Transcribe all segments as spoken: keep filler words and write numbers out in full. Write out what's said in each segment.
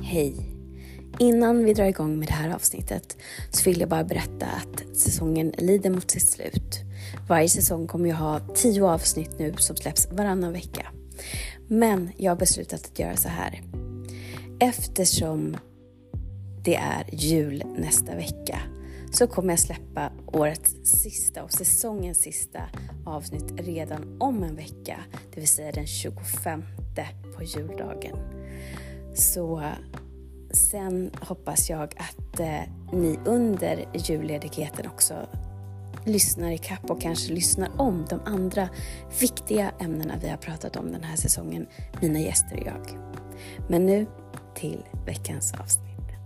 Hej! Innan vi drar igång med det här avsnittet så vill jag bara berätta att säsongen lider mot sitt slut. Varje säsong kommer jag ha tio avsnitt nu som släpps varannan vecka. Men jag har beslutat att göra så här. Eftersom det är jul nästa vecka så kommer jag släppa årets sista och säsongens sista avsnitt redan om en vecka. Det vill säga den tjugofemte på juldagen. Så sen hoppas jag att eh, ni under julledigheten också lyssnar i kapp och kanske lyssnar om de andra viktiga ämnena vi har pratat om den här säsongen, mina gäster och jag. Men nu till veckans avsnitt.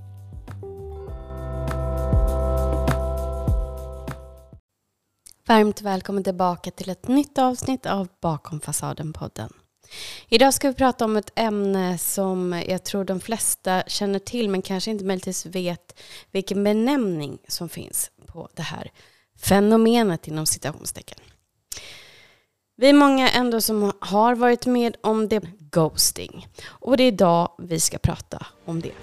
Varmt välkommen tillbaka till ett nytt avsnitt av Bakom fasaden-podden. Idag ska vi prata om ett ämne som jag tror de flesta känner till men kanske inte möjligtvis vet vilken benämning som finns på det här fenomenet inom citationstecken. Vi är många ändå som har varit med om det, ghosting. Och det är idag vi ska prata om det.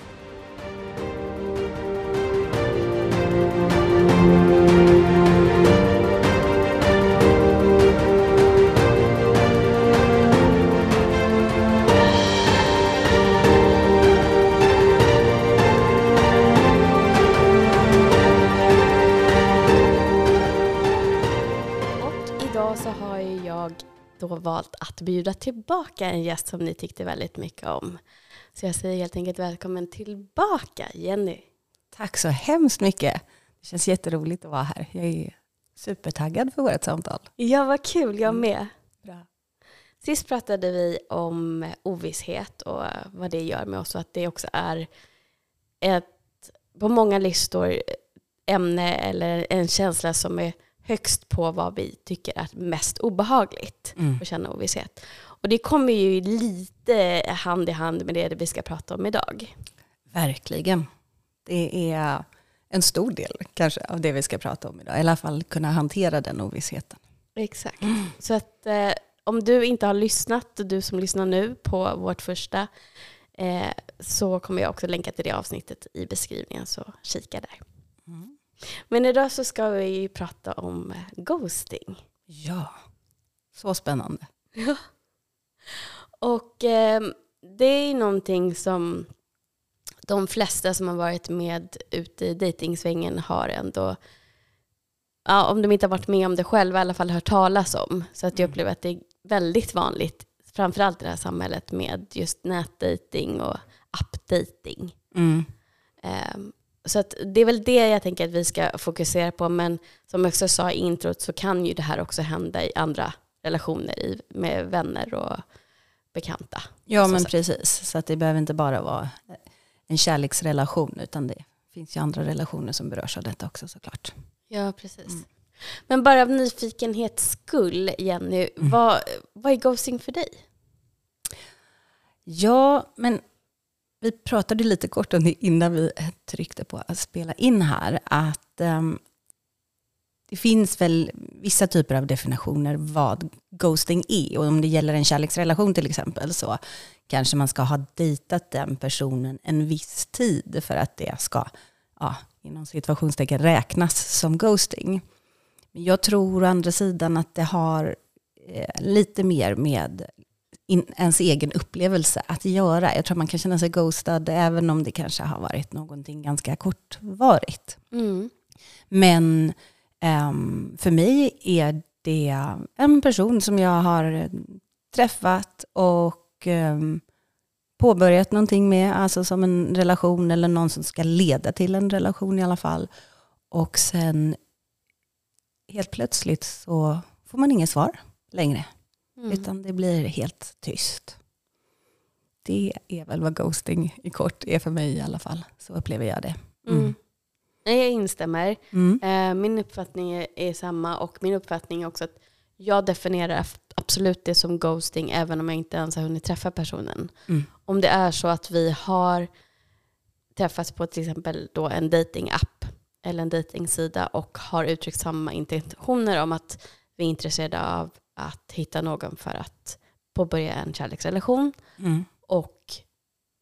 Så har jag då valt att bjuda tillbaka en gäst som ni tyckte väldigt mycket om. Så jag säger helt enkelt välkommen tillbaka, Jenny. Tack så hemskt mycket. Det känns jätteroligt att vara här. Jag är supertaggad för vårt samtal. Ja, vad kul. Jag med. Bra. Sist pratade vi om ovisshet och vad det gör med oss. Och att det också är ett, på många listor, ämne eller en känsla som är högst på vad vi tycker är mest obehagligt mm. att känna ovisshet. Och det kommer ju lite hand i hand med det vi ska prata om idag. Verkligen. Det är en stor del kanske av det vi ska prata om idag. I alla fall kunna hantera den ovissheten. Exakt. Mm. Så att eh, om du inte har lyssnat, du som lyssnar nu på vårt första, eh, så kommer jag också länka till det avsnittet i beskrivningen, så kika där. Mm. Men idag så ska vi prata om ghosting. Ja, så spännande. Ja. Och eh, det är någonting som de flesta som har varit med ute i dejtingsvängen har ändå, ja, om de inte har varit med om det själva, i alla fall hört talas om. Så att jag upplever att det är väldigt vanligt, framförallt i det här samhället, med just nätdating och appdating. Mm. Eh, Så att det är väl det jag tänker att vi ska fokusera på. Men som jag också sa i introt så kan ju det här också hända i andra relationer i, med vänner och bekanta. Ja, men så. precis. Så att det behöver inte bara vara en kärleksrelation, utan det finns ju andra relationer som berörs av detta också, såklart. Ja, precis. Mm. Men bara av nyfikenhets skull, Jenny, mm. vad, vad är ghosting för dig? Ja, men vi pratade lite kort om det innan vi tryckte på att spela in här. Att um, det finns väl vissa typer av definitioner vad ghosting är. Och om det gäller en kärleksrelation till exempel, så kanske man ska ha dejtat den personen en viss tid för att det ska, ja, inom situationstecken, räknas som ghosting. Men jag tror å andra sidan att det har eh, lite mer med In, ens egen upplevelse att göra. Jag tror man kan känna sig ghostad även om det kanske har varit någonting ganska kortvarigt. Mm. Men um, för mig är det en person som jag har träffat och um, påbörjat någonting med, alltså som en relation eller någon som ska leda till en relation i alla fall. Och sen helt plötsligt så får man inget svar längre. Mm. Utan det blir helt tyst. Det är väl vad ghosting i kort är för mig i alla fall. Så upplever jag det. Mm. Mm. Jag instämmer. Mm. Min uppfattning är, är samma. Och min uppfattning är också att jag definierar absolut det som ghosting även om jag inte ens har hunnit träffa personen. Mm. Om det är så att vi har träffats på till exempel då en datingapp eller en datingsida och har uttryckt samma intentioner om att vi är intresserade av att hitta någon för att påbörja en kärleksrelation. Mm. Och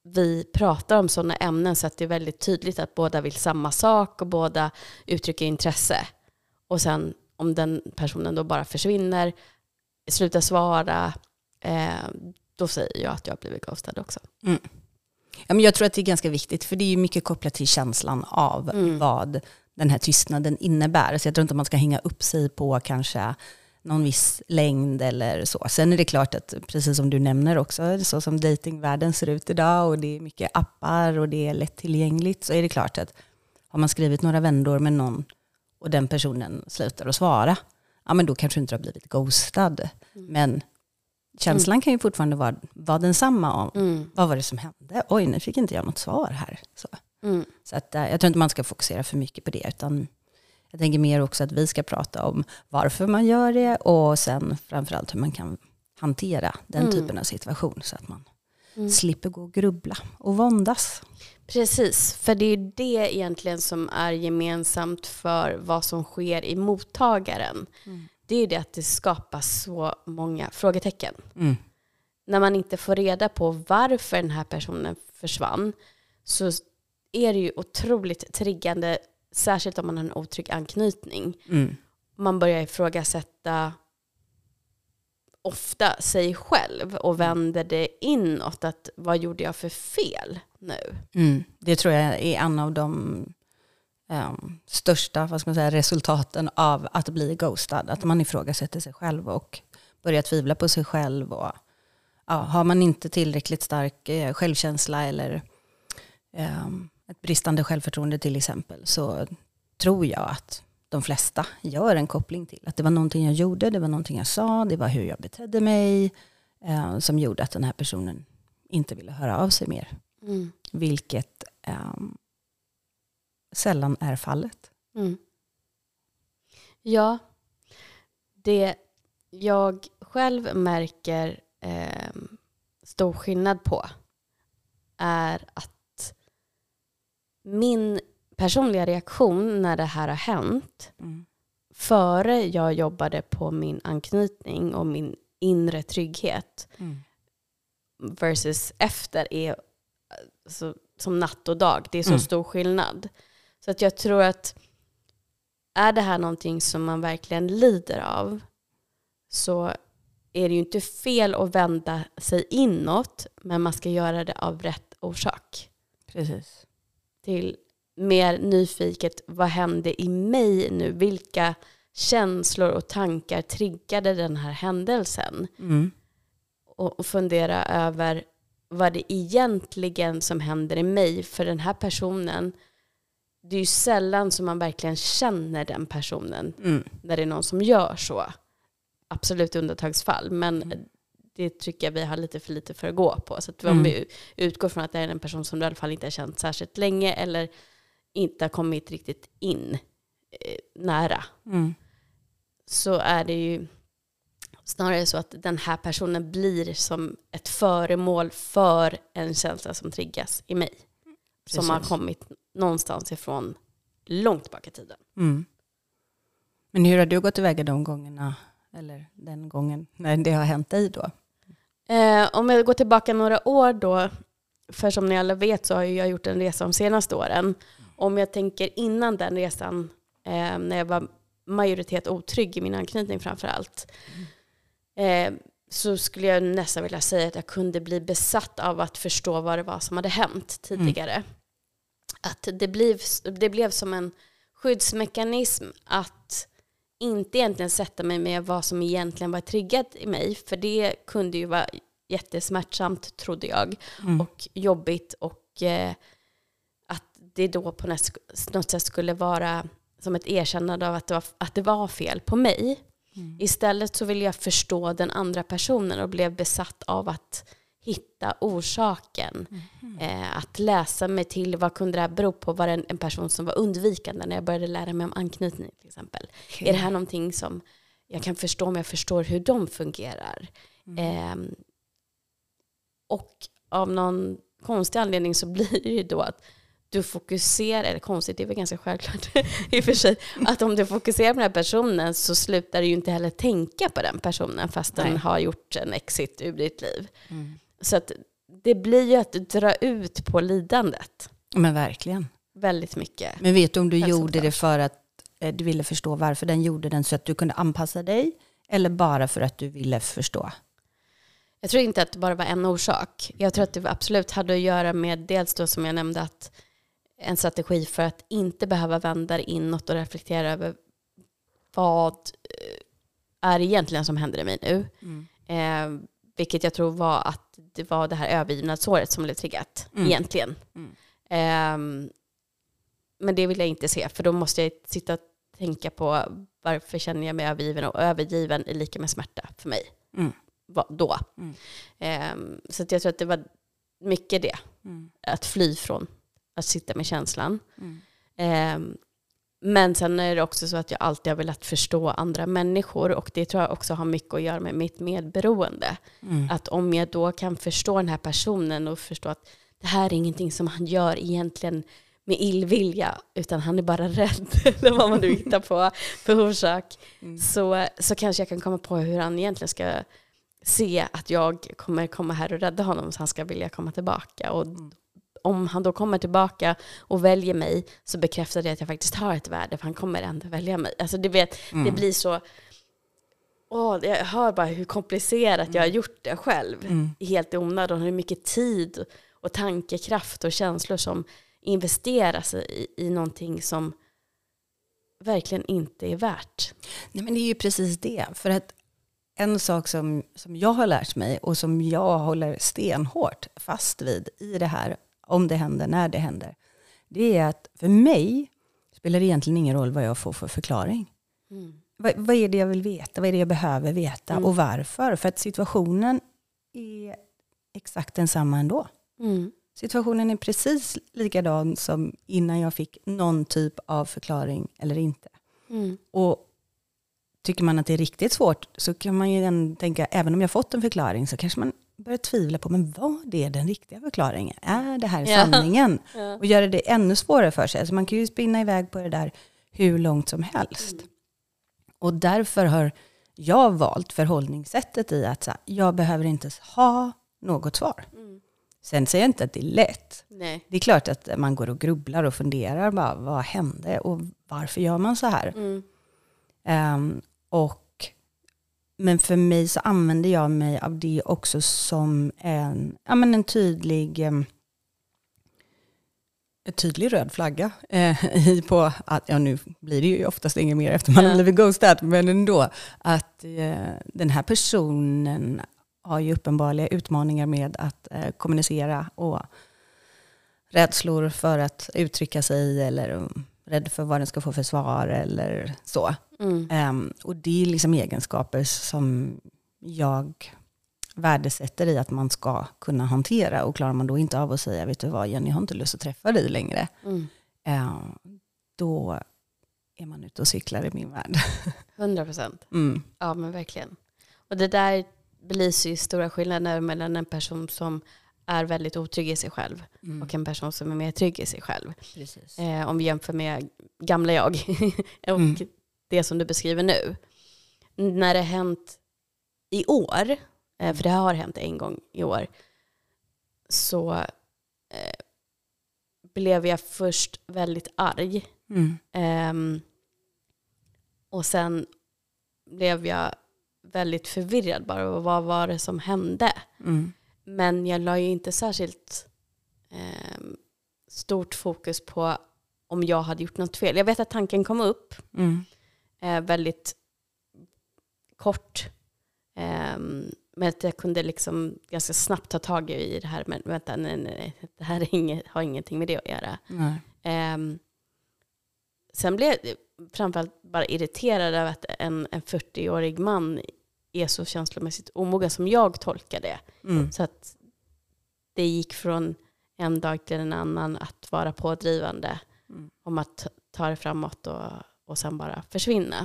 vi pratar om sådana ämnen så att det är väldigt tydligt att båda vill samma sak och båda uttrycker intresse. Och sen om den personen då bara försvinner, slutar svara, eh, då säger jag att jag har blivit ghostad också. Mm. Ja, men jag tror att det är ganska viktigt, för det är ju mycket kopplat till känslan av mm. vad den här tystnaden innebär. Så jag tror inte man ska hänga upp sig på kanske någon viss längd eller så. Sen är det klart att, precis som du nämner också, så som datingvärlden ser ut idag och det är mycket appar och det är lättillgängligt, så är det klart att har man skrivit några vändor med någon och den personen slutar att svara, ja men då kanske inte har blivit ghostad. Mm. Men känslan mm. kan ju fortfarande vara, vara densamma om mm. vad var det som hände? Oj, nu fick inte jag något svar här. Så, mm. så att, jag tror inte man ska fokusera för mycket på det, utan jag tänker mer också att vi ska prata om varför man gör det och sen framförallt hur man kan hantera den mm. typen av situation så att man mm. slipper gå och grubbla och våndas. Precis, för det är det egentligen som är gemensamt för vad som sker i mottagaren. Mm. Det är det att det skapas så många frågetecken. Mm. När man inte får reda på varför den här personen försvann, så är det ju otroligt triggande, särskilt om man har en otrygg anknytning. Mm. Man börjar ifrågasätta ofta sig själv och vänder det inåt, att vad gjorde jag för fel nu? Mm. Det tror jag är en av de um, största, vad ska man säga, resultaten av att bli ghostad. Att man ifrågasätter sig själv och börjar tvivla på sig själv. Och, ja, har man inte tillräckligt stark eh, självkänsla eller um, ett bristande självförtroende till exempel, så tror jag att de flesta gör en koppling till att det var någonting jag gjorde, det var någonting jag sa, det var hur jag betedde mig eh, som gjorde att den här personen inte ville höra av sig mer. Mm. Vilket eh, sällan är fallet. Mm. Ja, det jag själv märker eh, stor skillnad på är att min personliga reaktion när det här har hänt mm. före jag jobbade på min anknytning och min inre trygghet mm. versus efter är så, som natt och dag. Det är så mm. stor skillnad. Så att jag tror att är det här någonting som man verkligen lider av, så är det ju inte fel att vända sig inåt, men man ska göra det av rätt orsak. Precis. Till mer nyfiket, vad hände i mig nu? Vilka känslor och tankar triggade den här händelsen? Mm. Och, och fundera över vad det egentligen som händer i mig. För den här personen, det är ju sällan som man verkligen känner den personen mm. när det är någon som gör så. Absolut undantagsfall, men mm. det tycker jag vi har lite för lite för att gå på. Så att om mm. vi utgår från att det är en person som du i alla fall inte har känt särskilt länge eller inte har kommit riktigt in eh, nära, mm. så är det ju snarare så att den här personen blir som ett föremål för en känsla som triggas i mig. Precis. Som har kommit någonstans ifrån långt tillbaka i tiden. Mm. Men hur har du gått tillväga de gångerna, eller den gången när det har hänt dig då? Eh, om jag går tillbaka några år då, för som ni alla vet så har jag gjort en resa de senaste åren. Om jag tänker innan den resan, eh, när jag var majoritet otrygg i min anknytning framförallt, mm. eh, så skulle jag nästan vilja säga att jag kunde bli besatt av att förstå vad det var som hade hänt tidigare. Mm. Att det blev, det blev som en skyddsmekanism att inte egentligen sätta mig med vad som egentligen var triggat i mig. För det kunde ju vara jättesmärtsamt, trodde jag. Mm. Och jobbigt. Och eh, att det då på något sätt skulle vara som ett erkännande av att det var, att det var fel på mig. Mm. Istället så ville jag förstå den andra personen och blev besatt av att hitta orsaken. Mm. Eh, att läsa mig till vad kunde det här bero på. Var det en, en person som var undvikande när jag började lära mig om anknytning till exempel. Okay. Är det här någonting som jag kan förstå om jag förstår hur de fungerar? Mm. Eh, och av någon konstig anledning så blir det ju då att du fokuserar, eller konstigt, det är väl ganska självklart i och för sig, att om du fokuserar på den här personen så slutar du ju inte heller tänka på den personen fast Nej. den har gjort en exit ur ditt liv. Mm. Så att det blir ju att dra ut på lidandet. Men verkligen. Väldigt mycket. Men vet du om du gjorde det för att eh, du ville förstå varför den gjorde den så att du kunde anpassa dig? Eller bara för att du ville förstå? Jag tror inte att det bara var en orsak. Jag tror att det absolut hade att göra med dels då som jag nämnde att en strategi för att inte behöva vända inåt och reflektera över vad är egentligen som händer i mig nu. Mm. Eh, vilket jag tror var att det var det här övergivnadsåret som blev triggat mm. egentligen. Mm. Eh, men det vill jag inte se, för då måste jag sitta och tänka på varför känner jag mig övergiven, och övergiven är lika med smärta för mig. Mm. Då. Mm. Eh, så att jag tror att det var mycket det. Mm. Att fly från att sitta med känslan. Mm. Eh, men sen är det också så att jag alltid har velat förstå andra människor, och det tror jag också har mycket att göra med mitt medberoende. Mm. Att om jag då kan förstå den här personen och förstå att det här är ingenting som han gör egentligen med illvilja, utan han är bara rädd eller vad man nu hittar på för orsak, mm. så, så kanske jag kan komma på hur han egentligen ska se att jag kommer komma här och rädda honom, så han ska vilja komma tillbaka. Och mm. om han då kommer tillbaka och väljer mig, så bekräftar det att jag faktiskt har ett värde, för han kommer ändå välja mig. Alltså du vet, mm. det blir så... Åh, jag hör bara hur komplicerat mm. jag har gjort det själv. Mm. Helt i onödan. Hur mycket tid och tankekraft och känslor som investeras i, i någonting som verkligen inte är värt. Nej, men det är ju precis det. För att en sak som, som jag har lärt mig och som jag håller stenhårt fast vid i det här, om det händer, när det händer, det är att för mig spelar det egentligen ingen roll vad jag får för förklaring. Mm. Vad, vad är det jag vill veta? Vad är det jag behöver veta? Mm. Och varför? För att situationen är exakt densamma ändå. Mm. Situationen är precis likadan som innan jag fick någon typ av förklaring eller inte. Mm. Och tycker man att det är riktigt svårt, så kan man ju tänka, även om jag fått en förklaring, så kanske man börjar tvivla på, men vad är den riktiga förklaringen? Är det här sanningen? Ja. Och göra det ännu svårare för sig. Alltså man kan ju spinna iväg på det där hur långt som helst. Mm. Och därför har jag valt förhållningssättet i att så här, jag behöver inte ha något svar. Mm. Sen säger jag inte att det är lätt. Nej. Det är klart att man går och grubblar och funderar, bara, vad hände och varför gör man så här? Mm. Um, och, men för mig så använder jag mig av det också som en, ja, men en tydlig um, en tydlig röd flagga eh, på att, ja nu blir det ju oftast inget mer efter man ja. har blivit ghostad, men ändå att eh, den här personen har ju uppenbarliga utmaningar med att eh, kommunicera, och rädslor för att uttrycka sig, eller um, rädd för vad den ska få för svar eller så. Mm. Um, och det är liksom egenskaper som jag värdesätter i att man ska kunna hantera, och klarar man då inte av att säga, vet du vad Jenny, jag har inte lust att träffa dig längre. Mm. Um, då är man ute och cyklar i min värld. hundra procent. Mm. Ja, men verkligen. Och det där belyser ju stora skillnader mellan en person som är väldigt otrygg i sig själv mm. och en person som är mer trygg i sig själv. Precis. Eh, om vi jämför med gamla jag och mm. det som du beskriver nu. När det hänt i år, eh, för det har hänt en gång i år, så eh, blev jag först väldigt arg. Mm. Eh, och sen blev jag väldigt förvirrad bara. Vad var det som hände? Mm. Men jag la ju inte särskilt eh, stort fokus på om jag hade gjort något fel. Jag vet att tanken kom upp mm. eh, väldigt kort. Eh, men att jag kunde liksom ganska snabbt ta tag i det här. Men vänta, nej, nej, det här är inget, har ingenting med det att göra. Eh, sen blev jag framförallt bara irriterad över att en, en fyrtioårig man är så känslomässigt omogen som jag tolkar det. Mm. Så att det gick från en dag till en annan att vara pådrivande mm. om att ta det framåt och, och sen bara försvinna.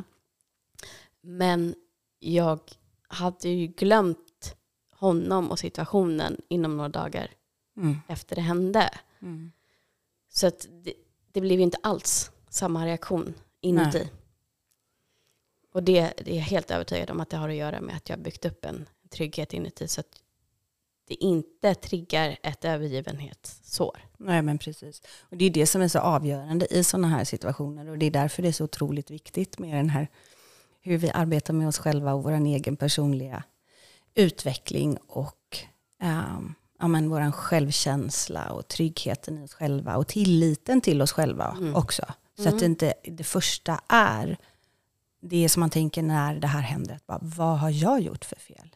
Men jag hade ju glömt honom och situationen inom några dagar mm. efter det hände. Mm. Så att det, det blev ju inte alls samma reaktion inuti. Nej. Och det, det är jag helt övertygad om att det har att göra med att jag har byggt upp en trygghet inuti, så att det inte triggar ett övergivenhetssår. Nej, men precis. Och det är det som är så avgörande i sådana här situationer. Och det är därför det är så otroligt viktigt med den här, hur vi arbetar med oss själva och vår egen personliga utveckling och um, ja, men vår självkänsla och tryggheten i oss själva och tilliten till oss själva mm. också. Så mm. att det inte det första är det som man tänker när det här händer. Att bara, vad har jag gjort för fel?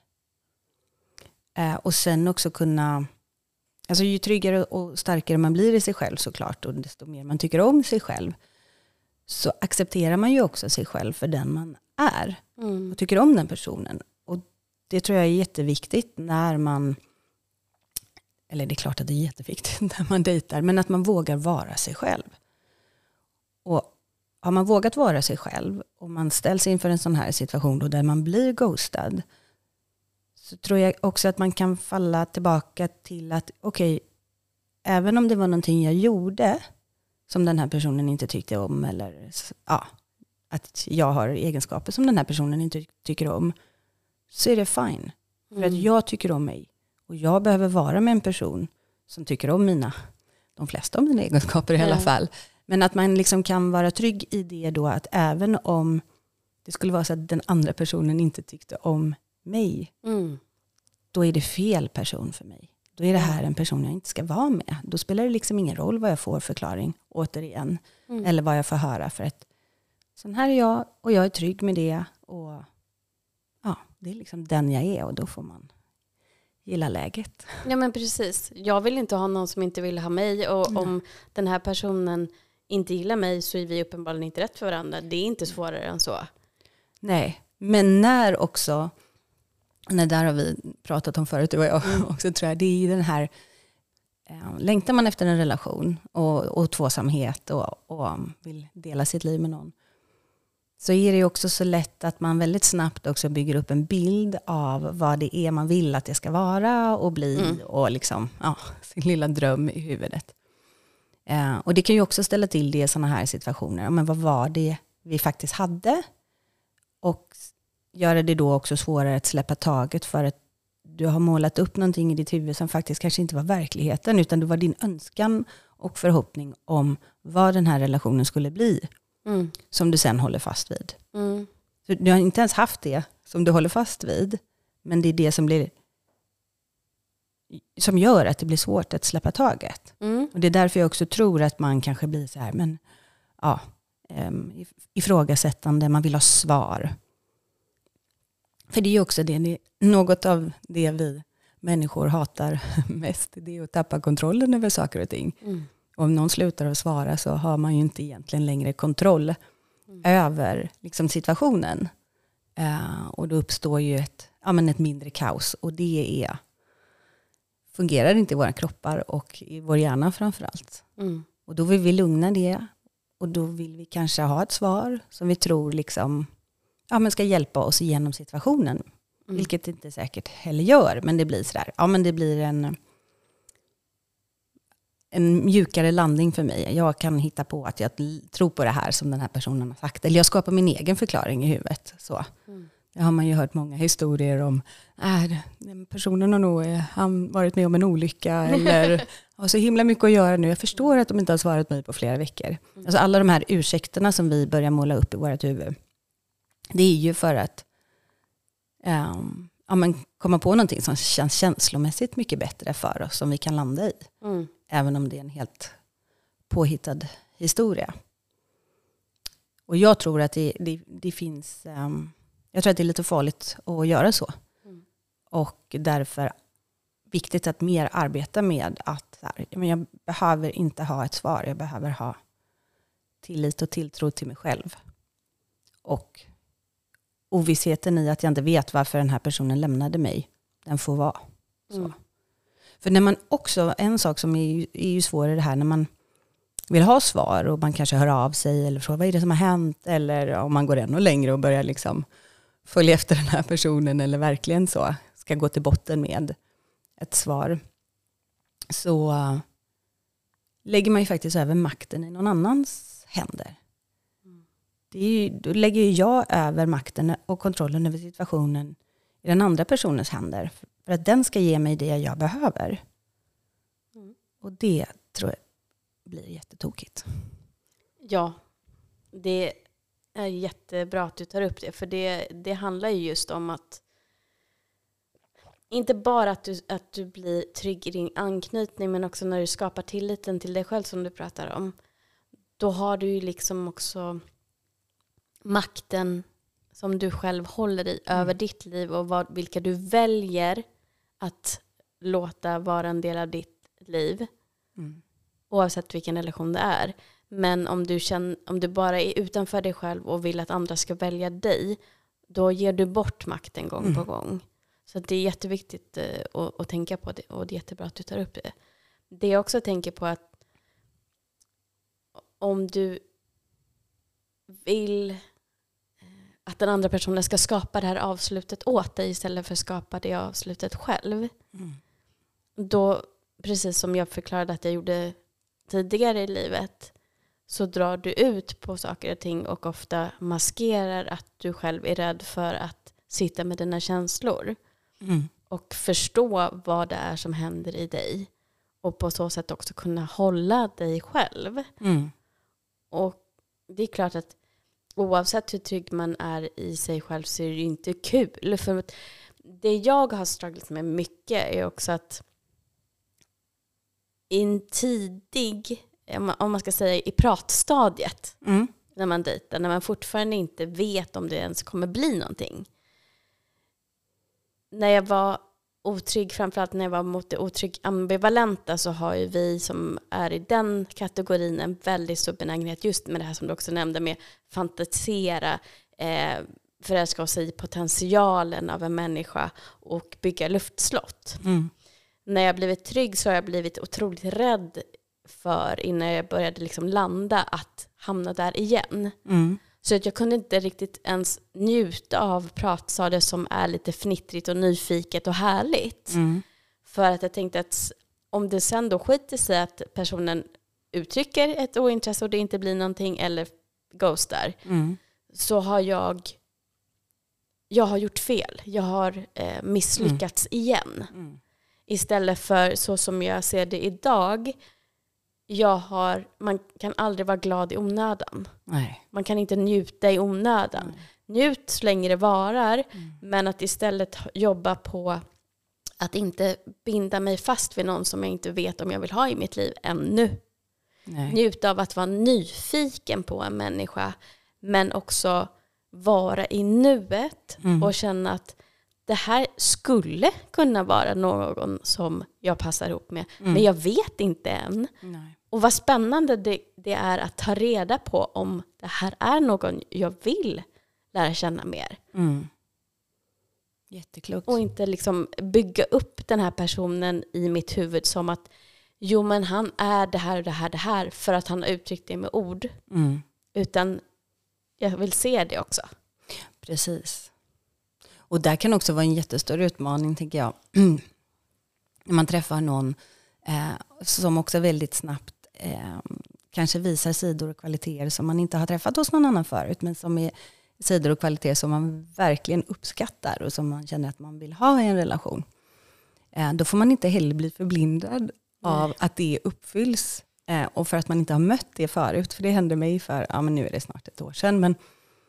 Eh, och sen också kunna, alltså ju tryggare och starkare man blir i sig själv såklart och desto mer man tycker om sig själv, så accepterar man ju också sig själv för den man är mm. och tycker om den personen. Och det tror jag är jätteviktigt när man, eller det är klart att det är jätteviktigt när man dejtar, men att man vågar vara sig själv. Och har man vågat vara sig själv och man ställs inför en sån här situation då där man blir ghostad, så tror jag också att man kan falla tillbaka till att okej, okay, även om det var någonting jag gjorde som den här personen inte tyckte om, eller ja, att jag har egenskaper som den här personen inte tycker om, så är det fine. Mm. För att jag tycker om mig och jag behöver vara med en person som tycker om mina, de flesta av mina egenskaper i alla mm. fall. Men att man liksom kan vara trygg i det då, att även om det skulle vara så att den andra personen inte tyckte om mig, mm. då är det fel person för mig. Då är det här en person jag inte ska vara med. Då spelar det liksom ingen roll vad jag får förklaring återigen. Mm. Eller vad jag får höra. För att sån här är jag och jag är trygg med det. Och ja, det är liksom den jag är och då får man gilla läget. Ja, men precis. Jag vill inte ha någon som inte vill ha mig. Och mm. om den här personen inte gillar mig så är vi uppenbarligen inte rätt för varandra. Det är inte svårare än så. Nej, men när också, när där har vi pratat om förut och jag mm. också tror jag, det är den här eh, längtar man efter en relation och, och tvåsamhet och, och vill dela sitt liv med någon, så är det ju också så lätt att man väldigt snabbt också bygger upp en bild av vad det är man vill att det ska vara och bli mm. och liksom ja, sin lilla dröm i huvudet. Eh, och det kan ju också ställa till det i sådana här situationer. Men vad var det vi faktiskt hade? Och göra det då också svårare att släppa taget för att du har målat upp någonting i ditt huvud som faktiskt kanske inte var verkligheten, utan det var din önskan och förhoppning om vad den här relationen skulle bli mm. som du sen håller fast vid. Mm. Så du har inte ens haft det som du håller fast vid, men det är det som blir som gör att det blir svårt att släppa taget. Mm. Och det är därför jag också tror att man kanske blir så här, men ja, um, ifrågasättande, man vill ha svar. För det är ju också det, det något av det vi människor hatar mest, det är att tappa kontrollen över saker och ting. Mm. Och om någon slutar att svara så har man ju inte egentligen längre kontroll mm. över liksom, situationen. Uh, och då uppstår ju ett, ja, men ett mindre kaos, och det är fungerar inte i våra kroppar och i vår hjärna framförallt. Mm. Och då vill vi lugna det. Och då vill vi kanske ha ett svar som vi tror liksom, ja, men ska hjälpa oss igenom situationen. Mm. Vilket det inte säkert heller gör. Men det blir sådär. Ja, men det blir en, en mjukare landning för mig. Jag kan hitta på att jag tror på det här som den här personen har sagt. Eller jag skapar min egen förklaring i huvudet. Så. Mm. Det har man ju hört många historier om. Äh, personen har nog han varit med om en olycka. Eller har så himla mycket att göra nu. Jag förstår att de inte har svarat mig på flera veckor. Mm. Alltså alla de här ursäkterna som vi börjar måla upp i vårt huvud. Det är ju för att um, ja, men komma på någonting som känns känslomässigt mycket bättre för oss. Som vi kan landa i. Mm. Även om det är en helt påhittad historia. Och jag tror att det, det, det finns... Um, Jag tror att det är lite farligt att göra så. Mm. Och därför viktigt att mer arbeta med att här, jag behöver inte ha ett svar. Jag behöver ha tillit och tilltro till mig själv. Och ovissheten i att jag inte vet varför den här personen lämnade mig, den får vara. Så. Mm. För när man också, en sak som är ju, är ju svår i det här, när man vill ha svar och man kanske hör av sig eller frågar vad är det som har hänt, eller om man går ännu längre och börjar liksom följa efter den här personen eller verkligen så ska gå till botten med ett svar, så uh, lägger man ju faktiskt över makten i någon annans händer. Mm. Det är ju, då lägger jag över makten och kontrollen över situationen i den andra personens händer. För att den ska ge mig det jag behöver. Mm. Och det tror jag blir jättetokigt. Ja, det är jättebra att du tar upp det. För det, det handlar ju just om att inte bara att du, att du blir trygg i din anknytning, men också när du skapar tilliten till dig själv som du pratar om. Då har du ju liksom också makten som du själv håller i mm. över ditt liv och vad, vilka du väljer att låta vara en del av ditt liv. Mm. Oavsett vilken relation det är. Men om du, känner, om du bara är utanför dig själv och vill att andra ska välja dig, då ger du bort makten gång mm. på gång. Så det är jätteviktigt uh, att, att tänka på det, och det är jättebra att du tar upp det. Det jag också tänker på att om du vill att den andra personen ska skapa det här avslutet åt dig istället för att skapa det avslutet själv. Mm. Då, precis som jag förklarade att jag gjorde tidigare i livet, så drar du ut på saker och ting och ofta maskerar att du själv är rädd för att sitta med dina känslor. Mm. Och förstå vad det är som händer i dig. Och på så sätt också kunna hålla dig själv. Mm. Och det är klart att oavsett hur trygg man är i sig själv så är det inte kul. För det jag har strugglat med mycket är också att i en tidig, om man ska säga i pratstadiet, mm. när man dejtar, när man fortfarande inte vet om det ens kommer bli någonting. När jag var otrygg, framförallt när jag var mot det otrygg ambivalenta, så har ju vi som är i den kategorin en väldigt stor benägenhet just med det här som du också nämnde med fantisera, eh, förälska sig i potentialen av en människa och bygga luftslott. Mm. När jag blivit trygg så har jag blivit otroligt rädd för, innan jag började liksom landa, att hamna där igen. Mm. Så att jag kunde inte riktigt ens njuta av pratstadiet som är lite fnittrigt och nyfiket och härligt. Mm. För att jag tänkte att om det sen då skiter sig att personen uttrycker ett ointresse och det inte blir någonting eller ghostar, mm. så har jag jag har gjort fel. Jag har eh, misslyckats mm. igen. Mm. Istället för så som jag ser det idag, jag har, man kan aldrig vara glad i onödan. Nej. Man kan inte njuta i onödan. Nej. Njut så länge det varar, mm. men att istället jobba på att inte binda mig fast vid någon som jag inte vet om jag vill ha i mitt liv ännu. Nej. Njuta av att vara nyfiken på en människa, men också vara i nuet mm. och känna att det här skulle kunna vara någon som jag passar ihop med. Mm. Men jag vet inte än. Nej. Och vad spännande det, det är att ta reda på om det här är någon jag vill lära känna mer. Mm. Jätteklokt. Och inte liksom bygga upp den här personen i mitt huvud som att jo, men han är det här och det här det här för att han har uttryckt det med ord. Mm. Utan jag vill se det också. Precis. Och där kan också vara en jättestor utmaning, tänker jag. När man träffar någon eh, som också väldigt snabbt eh, kanske visar sidor och kvaliteter som man inte har träffat hos någon annan förut, men som är sidor och kvaliteter som man verkligen uppskattar och som man känner att man vill ha i en relation. Eh, då får man inte heller bli förblindad Nej. Av att det uppfylls eh, och för att man inte har mött det förut. För det hände mig för, ja men nu är det snart ett år sedan, men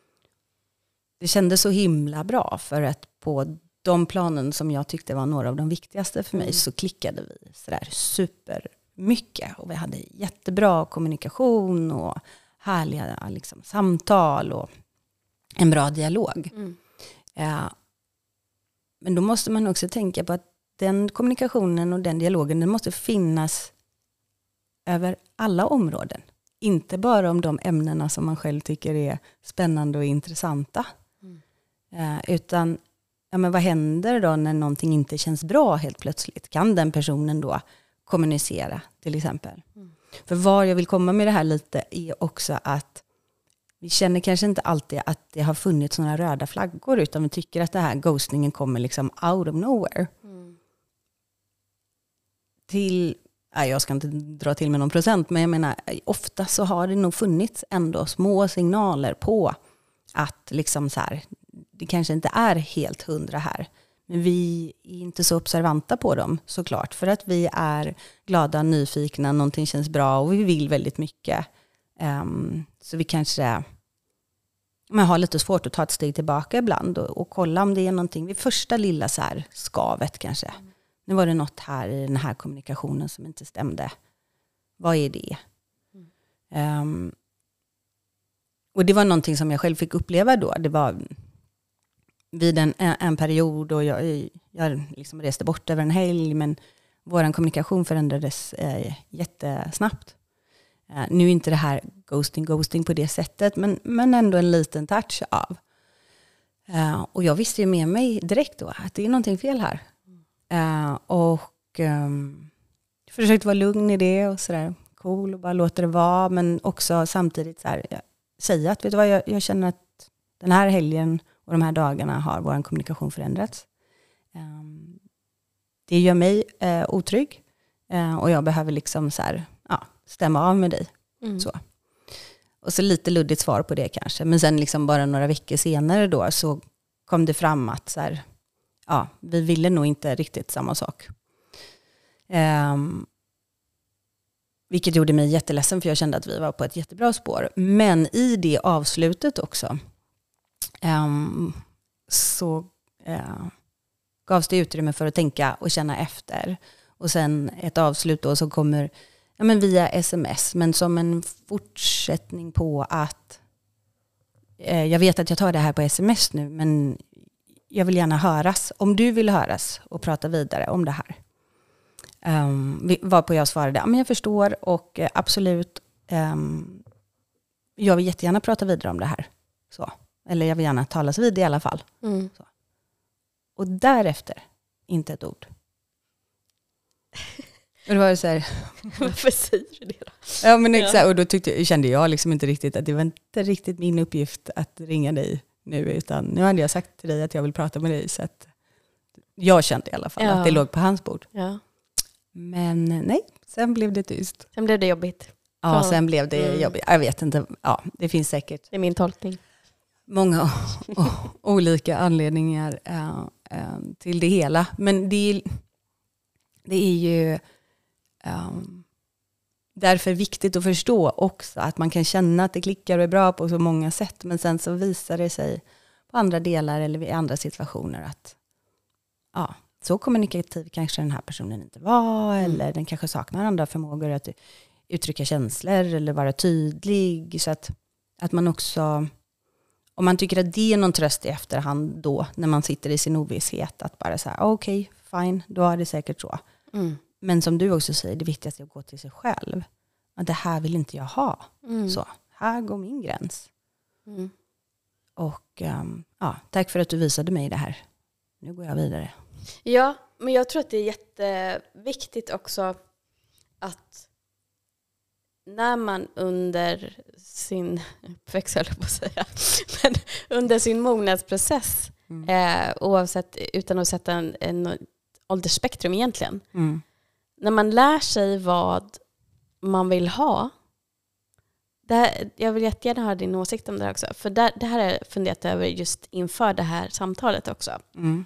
det kändes så himla bra för att på de planen som jag tyckte var några av de viktigaste för mig mm. så klickade vi sådär supermycket. Och vi hade jättebra kommunikation och härliga liksom, samtal och en bra dialog. Mm. Ja, men då måste man också tänka på att den kommunikationen och den dialogen den måste finnas över alla områden. Inte bara om de ämnena som man själv tycker är spännande och intressanta. Mm. Uh, utan ja, men vad händer då när någonting inte känns bra helt plötsligt? Kan den personen då kommunicera till exempel? Mm. För var jag vill komma med det här lite är också att vi känner kanske inte alltid att det har funnits sådana röda flaggor, utan vi tycker att det här ghostningen kommer liksom out of nowhere. Mm. Till, nej, jag ska inte dra till med någon procent, men jag menar ofta så har det nog funnits ändå små signaler på att liksom så här, det kanske inte är helt hundra här. Men vi är inte så observanta på dem såklart. För att vi är glada, nyfikna, någonting känns bra och vi vill väldigt mycket. Um, så vi kanske man har lite svårt att ta ett steg tillbaka ibland och, och kolla om det är någonting vid första lilla så här skavet kanske. Mm. Nu var det något här i den här kommunikationen som inte stämde. Vad är det? Mm. Um, och det var någonting som jag själv fick uppleva då. Det var vid en, en period och jag, jag liksom reste bort över en helg, men vår kommunikation förändrades eh, jättesnabbt. Uh, nu är inte det här ghosting, ghosting på det sättet, men, men ändå en liten touch av. Uh, och jag visste ju med mig direkt då att det är någonting fel här. Uh, och um, jag försökte vara lugn i det och sådär cool och bara låta det vara, men också samtidigt så här, ja, säga att vet du vad, jag, jag känner att den här helgen och de här dagarna har vår kommunikation förändrats. Um, det gör mig uh, otrygg uh, och jag behöver liksom så här, ja, stämma av med dig. Mm. Så. Och så lite luddigt svar på det kanske. Men sen liksom bara några veckor senare då så kom det fram att så här, ja, vi ville nog inte riktigt samma sak. Um, vilket gjorde mig jätteledsen för jag kände att vi var på ett jättebra spår. Men i det avslutet också um, så uh, gavs det utrymme för att tänka och känna efter. Och sen ett avslut då som kommer ja, men via sms, men som en fortsättning på att eh, jag vet att jag tar det här på sms nu, men jag vill gärna höras. Om du vill höras och prata vidare om det här. Um, varpå jag svarade, ja, men jag förstår och eh, absolut, um, jag vill jättegärna prata vidare om det här. Så. Eller jag vill gärna talas vid i alla fall. Mm. Så. Och därefter, inte ett ord. Och det var så här, varför säger du det då? Ja, men exakt, ja. Och då tyckte, kände jag liksom inte riktigt att det var inte riktigt min uppgift att ringa dig nu, utan nu hade jag sagt till dig att jag vill prata med dig, så att jag kände i alla fall ja. Att det låg på hans bord. Ja. Men nej, sen blev det tyst. Sen blev det jobbigt. Ja, ja. sen blev det mm. jobbigt. Jag vet inte, ja, det finns säkert. Det är min tolkning. Många och, och, olika anledningar äh, äh, till det hela. Men det, det är ju Um, därför viktigt att förstå också att man kan känna att det klickar och är bra på så många sätt, men sen så visar det sig på andra delar eller i andra situationer att ja, så kommunikativ kanske den här personen inte var, mm. eller den kanske saknar andra förmågor att uttrycka känslor eller vara tydlig, så att, att man också, om man tycker att det är någon tröst i efterhand då när man sitter i sin ovisshet, att bara säga okej, okay, fine, då är det säkert så. Mm. Men som du också säger, det viktigaste är att gå till sig själv. Att det här vill inte jag ha. Mm. Så, här går min gräns. Mm. Och um, ja, tack för att du visade mig det här. Nu går jag vidare. Ja, men jag tror att det är jätteviktigt också att när man under sin uppväxt, höll jag på att säga, men under sin mognadsprocess, mm. eh, oavsett, utan att sätta en, en åldersspektrum egentligen, mm. när man lär sig vad man vill ha, det här, jag vill jättegärna ha din åsikt om det här också, för det, det här har jag funderat över just inför det här samtalet också. Mm.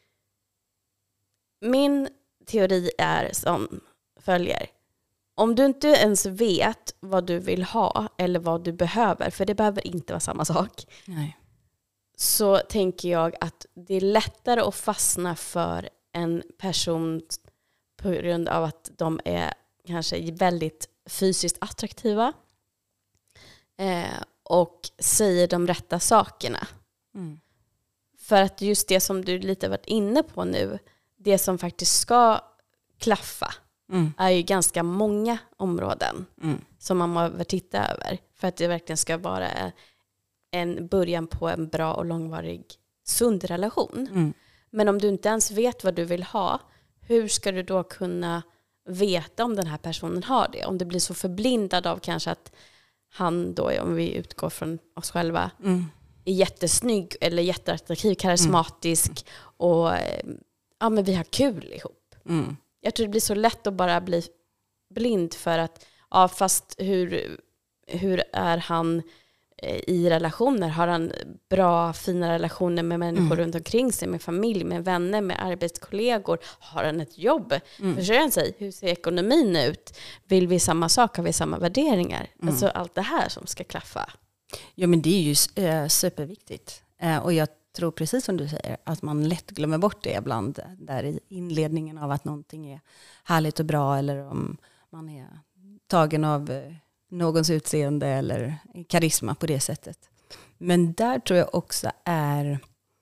Min teori är som följer. Om du inte ens vet vad du vill ha eller vad du behöver, för det behöver inte vara samma sak, nej. Så tänker jag att det är lättare att fastna för en person på grund av att de är kanske väldigt fysiskt attraktiva eh, och säger de rätta sakerna. Mm. För att just det som du lite varit inne på nu, det som faktiskt ska klaffa, mm. är ju ganska många områden mm. som man behöver titta över för att det verkligen ska vara en början på en bra och långvarig sund relation. Mm. Men om du inte ens vet vad du vill ha, hur ska du då kunna veta om den här personen har det? Om du blir så förblindad av kanske att han då, om vi utgår från oss själva, mm. är jättesnygg eller jätteattraktiv, karismatisk mm. och ja, men vi har kul ihop. Mm. Jag tror det blir så lätt att bara bli blind för att ja, fast hur, hur är han i relationer? Har han bra, fina relationer med människor mm. runt omkring sig, med familj, med vänner, med arbetskollegor? Har han ett jobb? Mm. Försörjer han sig? Hur ser ekonomin ut? Vill vi samma sak? Har vi samma värderingar? Mm. Alltså allt det här som ska klaffa. Ja, men det är ju äh, superviktigt. Äh, och jag tror precis som du säger att man lätt glömmer bort det ibland där i inledningen av att någonting är härligt och bra, eller om man är tagen av äh, någons utseende eller karisma på det sättet. Men där tror jag också är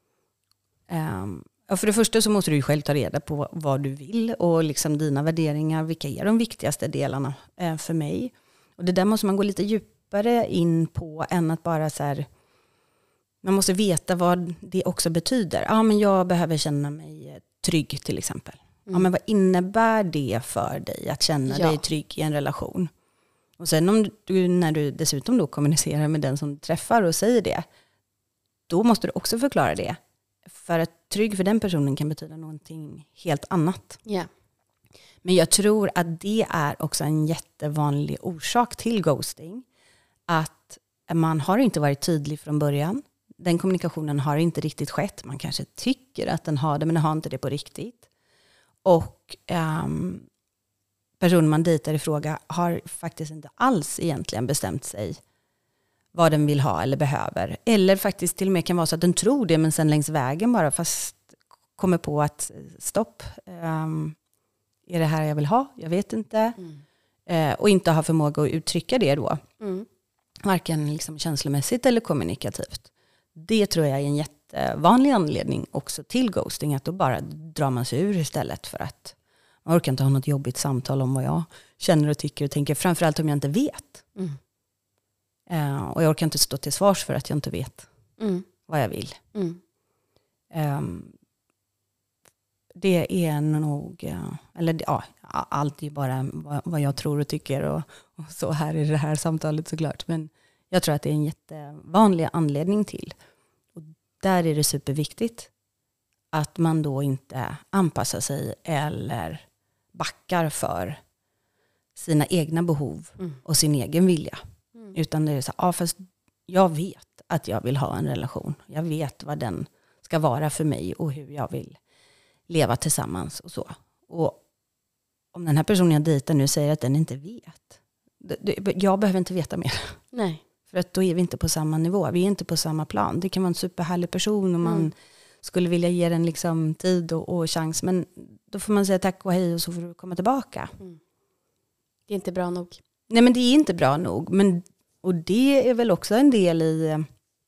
um, ja, för det första så måste du ju själv ta reda på vad du vill och liksom dina värderingar, vilka är de viktigaste delarna uh, för mig. Och det där måste man gå lite djupare in på än att bara så här, man måste veta vad det också betyder. Ja, men jag behöver känna mig trygg till exempel. Mm. Ja, men vad innebär det för dig att känna ja. dig trygg i en relation? Och sen om du, när du dessutom då kommunicerar med den som du träffar och säger det, då måste du också förklara det. För att trygg för den personen kan betyda någonting helt annat. Yeah. Men jag tror att det är också en jättevanlig orsak till ghosting. Att man har inte varit tydlig från början. Den kommunikationen har inte riktigt skett. Man kanske tycker att den har det, men den har inte det på riktigt. Och um, personen man dejtar i fråga har faktiskt inte alls egentligen bestämt sig vad den vill ha eller behöver. Eller faktiskt till och med kan vara så att den tror det, men sen längs vägen bara fast kommer på att stopp, um, är det här jag vill ha? Jag vet inte. Mm. Uh, och inte har förmåga att uttrycka det då. Mm. Varken liksom känslomässigt eller kommunikativt. Det tror jag är en jättevanlig anledning också till ghosting. Att då bara drar man sig ur istället för att man orkar inte ha något jobbigt samtal om vad jag känner och tycker och tänker. Framförallt om jag inte vet. Mm. Uh, och jag orkar inte stå till svars för att jag inte vet mm. vad jag vill. Mm. Um, det är nog, uh, eller ja, allt är bara vad, vad jag tror och tycker och, och så här i det här samtalet såklart. Men jag tror att det är en jättevanlig anledning till. Och där är det superviktigt att man då inte anpassar sig eller backar för sina egna behov mm. och sin egen vilja. Mm. Utan det är så här, ja, fast jag vet att jag vill ha en relation. Jag vet vad den ska vara för mig och hur jag vill leva tillsammans och så. Och om den här personen jag dejtar nu säger att den inte vet, jag behöver inte veta mer. Nej. För att då är vi inte på samma nivå. Vi är inte på samma plan. Det kan vara en superhärlig person och man mm. skulle vilja ge den liksom tid och, och chans. Men då får man säga tack och hej och så får du komma tillbaka. Mm. Det är inte bra nog. Nej, men det är inte bra nog. Men, och det är väl också en del i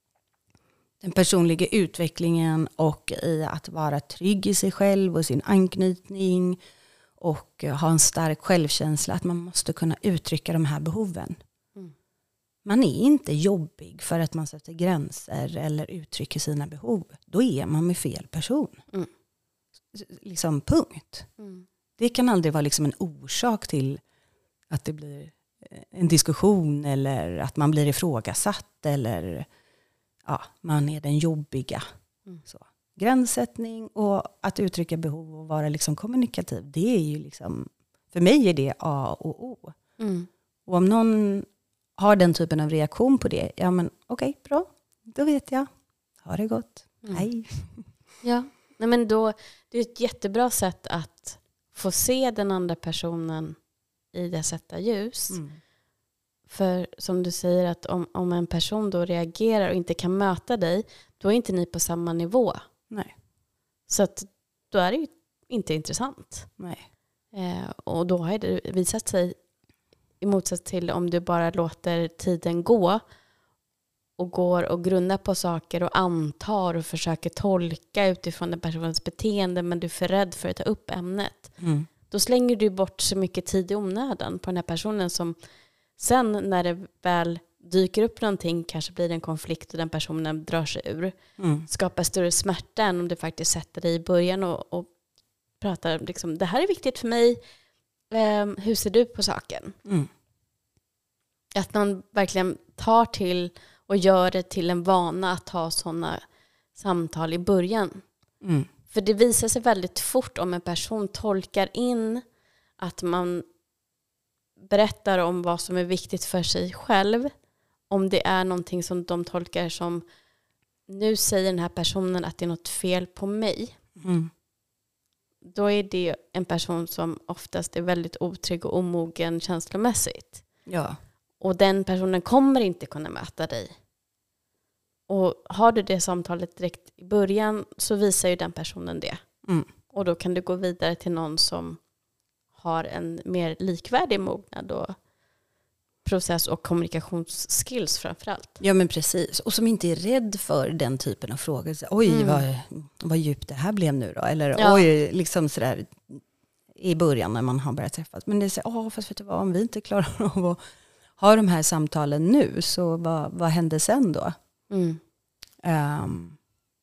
den personliga utvecklingen och i att vara trygg i sig själv och sin anknytning och ha en stark självkänsla. Att man måste kunna uttrycka de här behoven. Mm. Man är inte jobbig för att man sätter gränser eller uttrycker sina behov. Då är man med fel person. Mm. Liksom punkt. Mm. Det kan aldrig vara liksom en orsak till att det blir en diskussion eller att man blir ifrågasatt eller ja, man är den jobbiga. Mm. Så. Gränssättning och att uttrycka behov och vara liksom kommunikativ, det är ju liksom, för mig är det A och O. Mm. Och om någon har den typen av reaktion på det, ja men okej, okay, bra, då vet jag. Ha det gott. Mm. Hej. Ja, nej men då, det är ett jättebra sätt att få se den andra personen i det sätta ljus. Mm. För som du säger att om, om en person då reagerar och inte kan möta dig, då är inte ni på samma nivå. Nej. Så att då är det ju inte intressant. Nej. Eh, och då har det visat sig i motsats till om du bara låter tiden gå och går och grundar på saker och antar och försöker tolka utifrån den personens beteende, men du är för rädd för att ta upp ämnet. Mm. Då slänger du bort så mycket tid i onödan på den här personen som sen när det väl dyker upp någonting kanske blir det en konflikt och den personen drar sig ur. Mm. Skapar större smärta än om du faktiskt sätter dig i början och, och pratar liksom, det här är viktigt för mig. Um, hur ser du på saken? Mm. Att man verkligen tar till och gör det till en vana att ha sådana samtal i början. Mm. För det visar sig väldigt fort om en person tolkar in att man berättar om vad som är viktigt för sig själv om det är någonting som de tolkar som nu säger den här personen att det är något fel på mig. Mm. Då är det en person som oftast är väldigt otrygg och omogen känslomässigt. Ja. Och den personen kommer inte kunna möta dig. Och har du det samtalet direkt i början så visar ju den personen det. Mm. Och då kan du gå vidare till någon som har en mer likvärdig mognad och process- och kommunikationsskills framförallt. Ja, men precis. Och som inte är rädd för den typen av frågor. Så, oj, mm. vad, vad djupt det här blev nu då. Eller ja. oj, liksom sådär i början när man har börjat träffas. Men det är så, åh, fast vet du vad, om vi inte klarar av att ha de här samtalen nu, så vad, vad händer sen då? Mm. Um,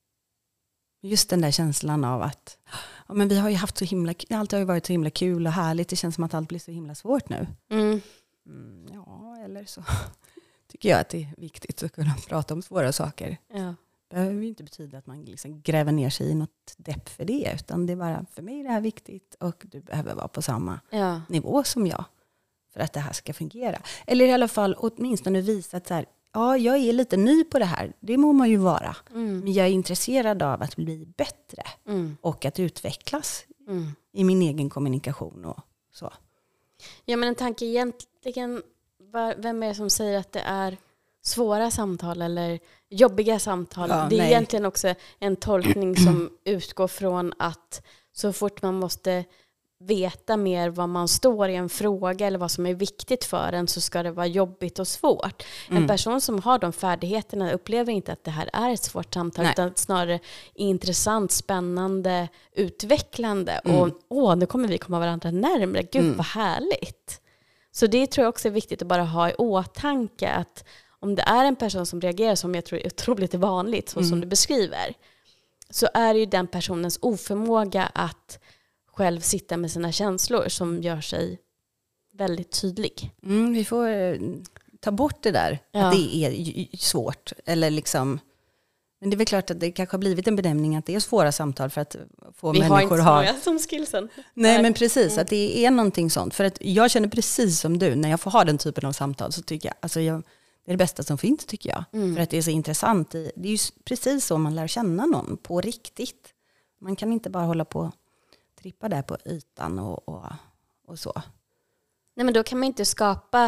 just den där känslan av att ja, men vi har ju haft så himla, allt har ju varit så himla kul och härligt. Det känns som att allt blir så himla svårt nu. Mm. Mm, ja, eller så tycker jag att det är viktigt att kunna prata om svåra saker. Ja. Det behöver ju inte betyda att man liksom gräver ner sig i något depp för det. Utan det är bara, för mig är det här viktigt och du behöver vara på samma ja. nivå som jag. För att det här ska fungera. Eller i alla fall åtminstone visa att så här, ja, jag är lite ny på det här. Det må man ju vara. Mm. Men jag är intresserad av att bli bättre. Mm. Och att utvecklas mm. i min egen kommunikation och så. Ja, men en tanke egentligen, vem är det som säger att det är svåra samtal eller jobbiga samtal? Ja, det är nej. egentligen också en tolkning som utgår från att så fort man måste veta mer vad man står i en fråga eller vad som är viktigt för en, så ska det vara jobbigt och svårt. Mm. En person som har de färdigheterna upplever inte att det här är ett svårt samtal. Nej. Utan snarare intressant, spännande, utvecklande. Mm. Och åh, nu kommer vi komma varandra närmare. Gud, mm. vad härligt. Så det tror jag också är viktigt att bara ha i åtanke, att om det är en person som reagerar som jag tror är otroligt vanligt, så mm. som du beskriver, så är det ju den personens oförmåga att själv sitta med sina känslor som gör sig väldigt tydlig. Mm, vi får eh, ta bort det där. Ja. Att det är svårt. Eller liksom, men det är väl klart att det kanske har blivit en benämning att det är svåra samtal för att få vi människor har inte ha... några som skillsen. Nej, Nej, men precis. Mm. Att det är någonting sånt. För att jag känner precis som du. När jag får ha den typen av samtal så tycker jag, alltså jag det är det bästa som finns, tycker jag. Mm. För att det är så intressant. Det är ju precis så man lär känna någon på riktigt. Man kan inte bara hålla på trippa där på ytan och, och, och så. Nej, men då kan man inte skapa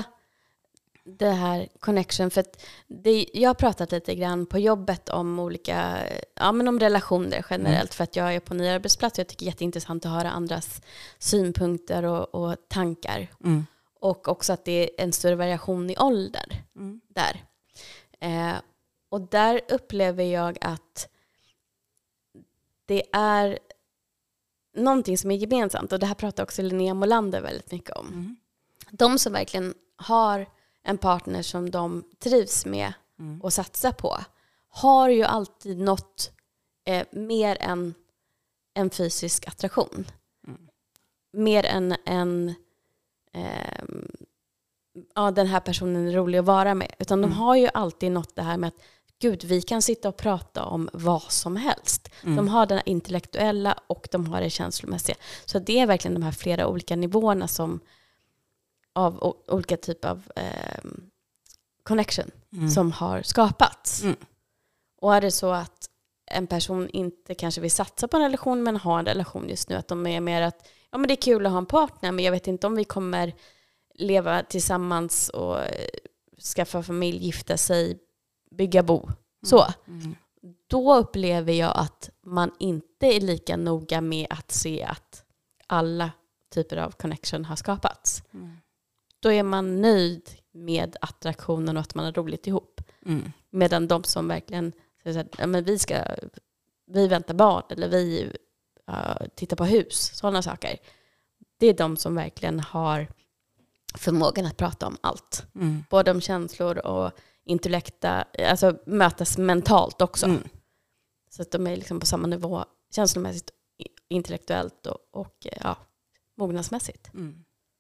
det här connection. För att det, jag har pratat lite grann på jobbet om olika, ja, men om relationer generellt. Mm. För att jag är på ny arbetsplats och jag tycker det är jätteintressant att höra andras synpunkter och, och tankar. Mm. Och också att det är en större variation i ålder mm. där. Eh, och där upplever jag att det är någonting som är gemensamt. Och det här pratar också Linnea Molander väldigt mycket om. Mm. De som verkligen har en partner som de trivs med mm. och satsar på har ju alltid något eh, mer än en fysisk attraktion. Mm. Mer än en eh, ja, den här personen är rolig att vara med. Utan mm. de har ju alltid något det här med att gud, vi kan sitta och prata om vad som helst. Mm. De har den intellektuella och de har det känslomässiga. Så det är verkligen de här flera olika nivåerna som av o- olika typer av eh, connection mm. som har skapats. Mm. Och är det så att en person inte kanske vill satsa på en relation men har en relation just nu, att de är mer att ja, men det är kul att ha en partner, men jag vet inte om vi kommer leva tillsammans och skaffa familj, gifta sig, bygga bo. Så. Mm. Då upplever jag att man inte är lika noga med att se att alla typer av connection har skapats. Mm. Då är man nöjd med attraktionen och att man har roligt ihop. Mm. Medan de som verkligen säger att ja, men vi ska vi väntar barn eller vi uh, tittar på hus, sådana saker. Det är de som verkligen har förmågan att prata om allt. Mm. Både om känslor och intellekta, alltså mötas mentalt också. Mm. Så att de är liksom på samma nivå känslomässigt, intellektuellt och, och ja, mognadsmässigt. Mm.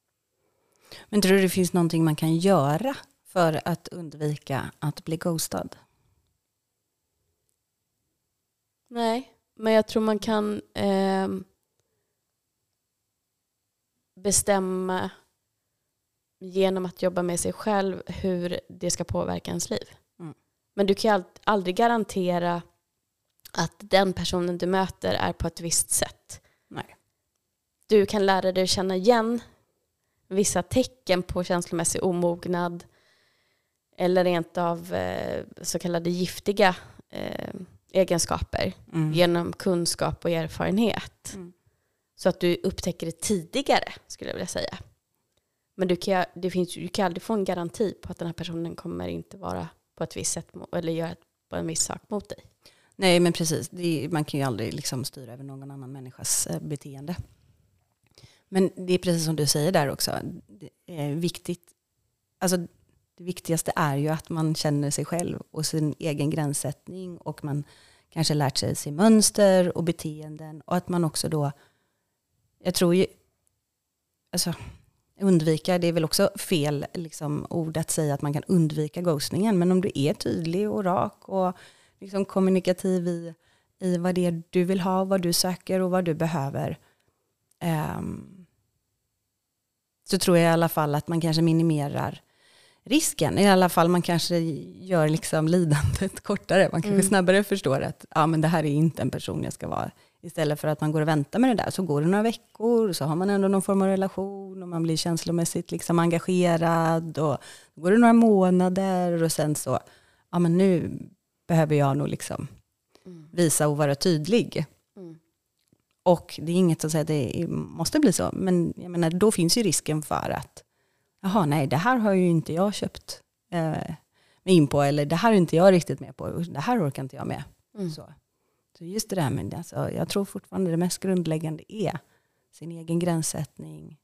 Men tror du det finns någonting man kan göra för att undvika att bli ghostad? Nej, men jag tror man kan eh, bestämma genom att jobba med sig själv hur det ska påverka ens liv. Mm. Men du kan ju aldrig garantera att den personen du möter är på ett visst sätt. Nej. Du kan lära dig att känna igen vissa tecken på känslomässig omognad eller rent av eh, så kallade giftiga eh, egenskaper mm. genom kunskap och erfarenhet. Mm. Så att du upptäcker det tidigare, skulle jag vilja säga. Men du kan, det finns, du kan aldrig få en garanti på att den här personen kommer inte vara på ett visst sätt eller göra på en viss sak mot dig. Nej, men precis. Det är, man kan ju aldrig liksom styra över någon annan människas eh, beteende. Men det är precis som du säger där också. Det är viktigt. Alltså, det viktigaste är ju att man känner sig själv och sin egen gränssättning. Och man kanske lärt sig sig mönster och beteenden. Och att man också då, jag tror ju, alltså undvika, det är väl också fel liksom, ord att säga att man kan undvika ghostningen. Men om du är tydlig och rak och liksom kommunikativ i, i vad det är du vill ha, vad du söker och vad du behöver. Um, så tror jag i alla fall att man kanske minimerar risken. I alla fall man kanske gör liksom lidandet kortare. Man kanske mm. snabbare förstår att ja, men det här är inte en person jag ska vara. Istället för att man går och väntar med det där. Så går det några veckor så har man ändå någon form av relation. Och man blir känslomässigt liksom engagerad. Och då går det några månader och sen så, ja men nu behöver jag nog liksom mm. visa och vara tydlig. Mm. Och det är inget att säga att det måste bli så. Men jag menar, då finns ju risken för att jaha, nej, det här har ju inte jag köpt eh, mig in på. Eller det här är inte jag riktigt med på. Det här orkar inte jag med. Mm. Så. så just det där med det. Alltså, jag tror fortfarande det mest grundläggande är sin egen gränssättning.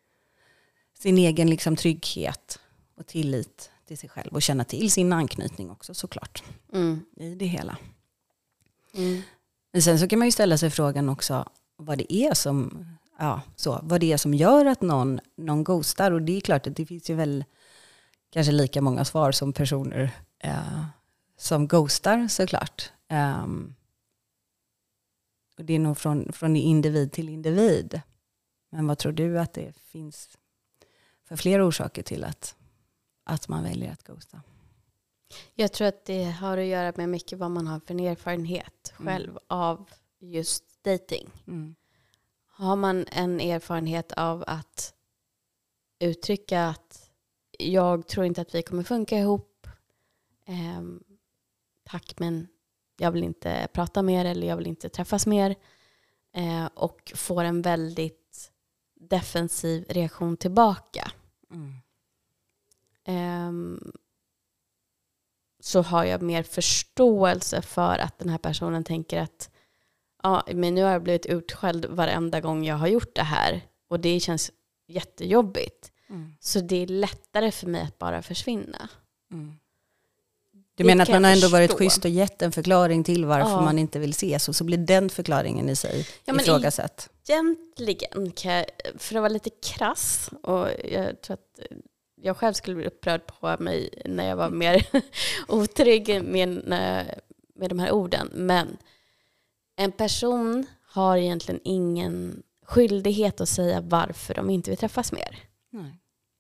Sin egen liksom, trygghet och tillit till sig själv. Och känna till sin anknytning också såklart. Mm. I det hela. Mm. Men sen så kan man ju ställa sig frågan också vad det är som ja, så, vad det är som gör att någon, någon ghostar. Och det är klart att det finns ju väl kanske lika många svar som personer eh, som ghostar såklart. Um, och det är nog från, från individ till individ. Men vad tror du att det finns för flera orsaker till att, att man väljer att ghosta? Jag tror att det har att göra med mycket vad man har för erfarenhet själv mm. av just dating. Mm. Har man en erfarenhet av att uttrycka att jag tror inte att vi kommer funka ihop. Eh, tack, men jag vill inte prata mer eller jag vill inte träffas mer. Eh, och får en väldigt defensiv reaktion tillbaka. Mm. Eh, så har jag mer förståelse för att den här personen tänker att ja, men nu har jag blivit utskälld varenda gång jag har gjort det här. Och det känns jättejobbigt. Mm. Så det är lättare för mig att bara försvinna. Mm. Du det menar att man har ändå varit schysst och gett en förklaring till varför ja. man inte vill ses. Och så blir den förklaringen i sig ja, ifrågasatt. Egentligen kan jag, för att vara lite krass. Och jag tror att jag själv skulle bli upprörd på mig när jag var mer otrygg med, med de här orden. Men en person har egentligen ingen skyldighet att säga varför de inte vill träffas mer. Nej.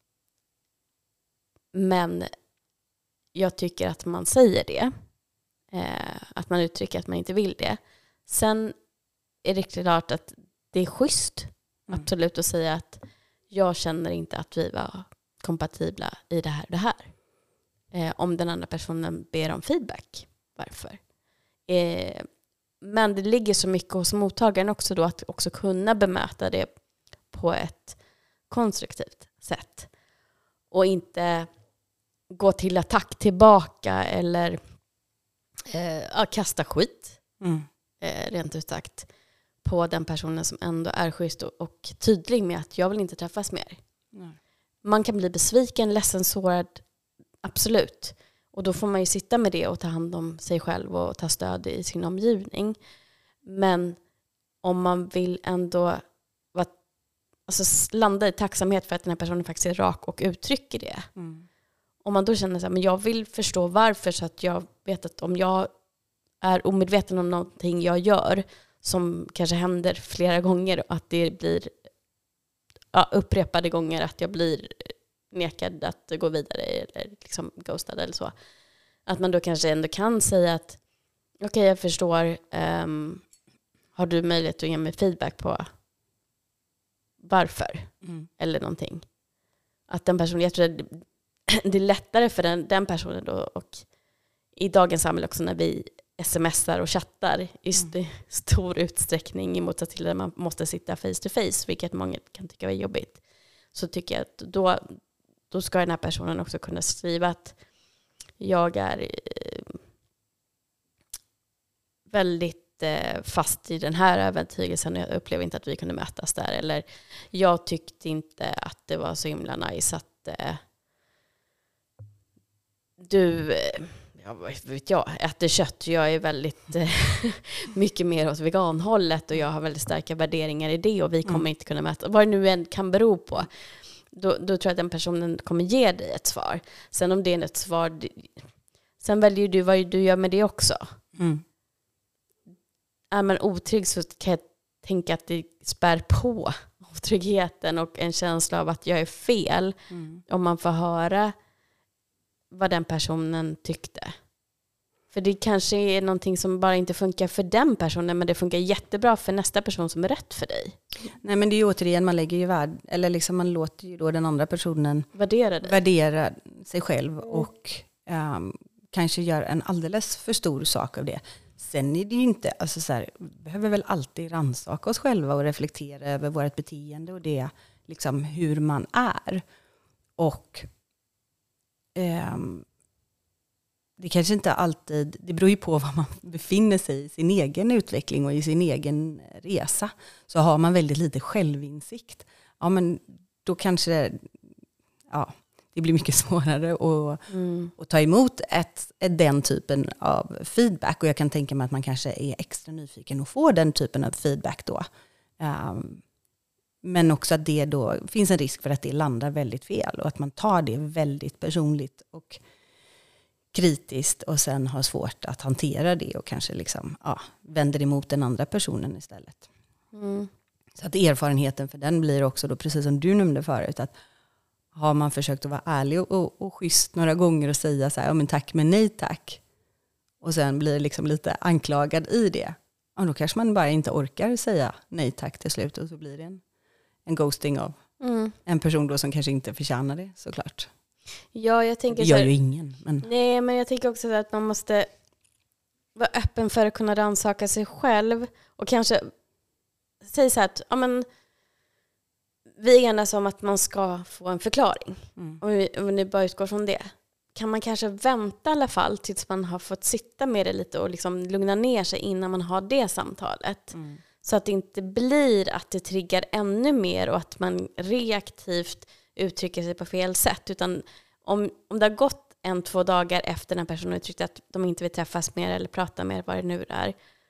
Men jag tycker att man säger det. Eh, att man uttrycker att man inte vill det. Sen är det klart att det är schysst. Mm. Absolut att säga att jag känner inte att vi var kompatibla i det här och det här. Eh, om den andra personen ber om feedback. Varför? Eh, Men det ligger så mycket hos mottagaren också då att också kunna bemöta det på ett konstruktivt sätt. Och inte gå till attack tillbaka eller eh, kasta skit, mm. eh, rent ut sagt, på den personen som ändå är schysst och, och tydlig med att jag vill inte träffas mer. Mm. Man kan bli besviken, ledsen, sårad, absolut. Och då får man ju sitta med det och ta hand om sig själv och ta stöd i sin omgivning. Men om man vill ändå vara, alltså landa i tacksamhet för att den här personen faktiskt är rak och uttrycker det. Mm. Om man då känner så här, men jag vill förstå varför så att jag vet att om jag är omedveten om någonting jag gör som kanske händer flera gånger och att det blir ja, upprepade gånger att jag blir nekad att gå vidare eller liksom ghostad eller så. Att man då kanske ändå kan säga att okej, okay, jag förstår. Um, har du möjlighet att ge mig feedback på varför? Mm. Eller någonting. Att den personen, jag tror att det är lättare för den, den personen då, och i dagens samhälle också när vi smsar och chattar i st- mm. stor utsträckning i motsats till när man måste sitta face to face, vilket många kan tycka är jobbigt. Så tycker jag att då, då ska den här personen också kunna skriva att jag är eh, väldigt eh, fast i den här övertygelsen och jag upplever inte att vi kunde mötas där. Eller jag tyckte inte att det var så himla nice att eh, du... Eh, Ja, vad vet jag, äter kött. Jag är väldigt eh, mycket mer åt veganhållet och jag har väldigt starka värderingar i det och vi kommer mm. inte kunna mäta. Vad det nu än kan bero på. Då, då tror jag att den personen kommer ge dig ett svar. Sen om det är ett svar, sen väljer du vad du gör med det också. Mm. Är man otrygg så kan jag tänka att det spär på otryggheten och en känsla av att jag är fel. Mm. Om man får höra vad den personen tyckte. För det kanske är någonting som bara inte funkar för den personen, men det funkar jättebra för nästa person som är rätt för dig. Nej, men det är ju återigen, man lägger ju värd, eller liksom man låter ju då den andra personen värdera, det. värdera sig själv mm. och um, kanske gör en alldeles för stor sak av det. Sen är det ju inte, alltså så här, vi behöver väl alltid rannsaka oss själva och reflektera över vårt beteende och det, liksom hur man är. Och Um, det kanske inte alltid, det beror ju på var man befinner sig i sin egen utveckling och i sin egen resa. Så har man väldigt lite självinsikt, ja men då kanske ja, det blir mycket svårare att, mm. att ta emot ett, den typen av feedback. Och jag kan tänka mig att man kanske är extra nyfiken och får den typen av feedback då. Um, Men också att det då finns en risk för att det landar väldigt fel och att man tar det väldigt personligt och kritiskt och sen har svårt att hantera det och kanske liksom, ja, vänder emot den andra personen istället. Mm. Så att erfarenheten för den blir också då, precis som du nämnde förut, att har man försökt att vara ärlig och, och, och schysst några gånger och säga så här, ja men tack men nej tack, och sen blir liksom lite anklagad i det, ja, då kanske man bara inte orkar säga nej tack till slut och så blir det en en ghosting av mm. en person då som kanske inte förtjänar det, såklart. Ja, jag tänker det gör så här, ju ingen. Men... Nej, men jag tänker också att man måste vara öppen för att kunna rannsaka sig själv och kanske säga så här att ja, men, vi enas om att man ska få en förklaring. Mm. Om, vi, om ni bara utgår från det. Kan man kanske vänta i alla fall tills man har fått sitta med det lite och liksom lugna ner sig innan man har det samtalet. Mm. Så att det inte blir att det triggar ännu mer och att man reaktivt uttrycker sig på fel sätt. Utan om, om det har gått en, två dagar efter den personen uttryckt att de inte vill träffas mer eller prata mer, vad det nu är.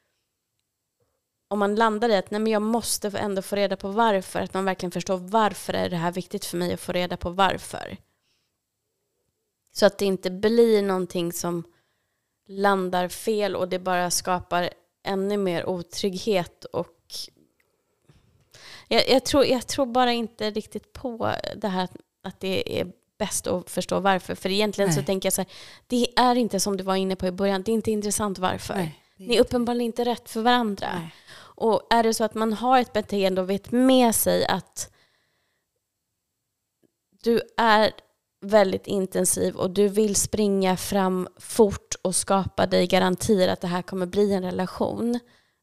Om man landar i att nej, men jag måste ändå få reda på varför. Att man verkligen förstår varför är det här viktigt för mig att få reda på varför. Så att det inte blir någonting som landar fel och det bara skapar ännu mer otrygghet och jag, jag, tror, jag tror bara inte riktigt på det här att, att det är bäst att förstå varför. För egentligen Nej. Så tänker jag så här, det är inte som du var inne på i början, det är inte intressant varför. Nej, är Ni är uppenbarligen inte rätt för varandra. Nej. Och är det så att man har ett beteende och vet med sig att du är väldigt intensiv och du vill springa fram fort och skapa dig garantier att det här kommer bli en relation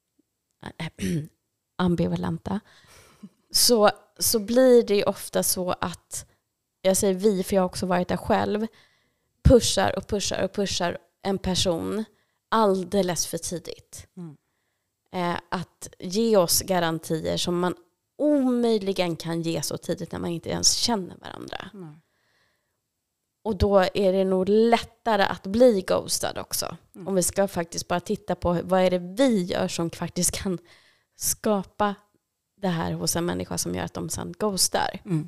ambivalenta, så, så blir det ju ofta så att, jag säger vi för jag har också varit där själv, pushar och pushar och pushar en person alldeles för tidigt. Mm. Eh, att ge oss garantier som man omöjligen kan ge så tidigt när man inte ens känner varandra. Mm. Och då är det nog lättare att bli ghostad också. Mm. Om vi ska faktiskt bara titta på vad är det vi gör som faktiskt kan skapa det här hos en människa som gör att de sen ghostar. Mm.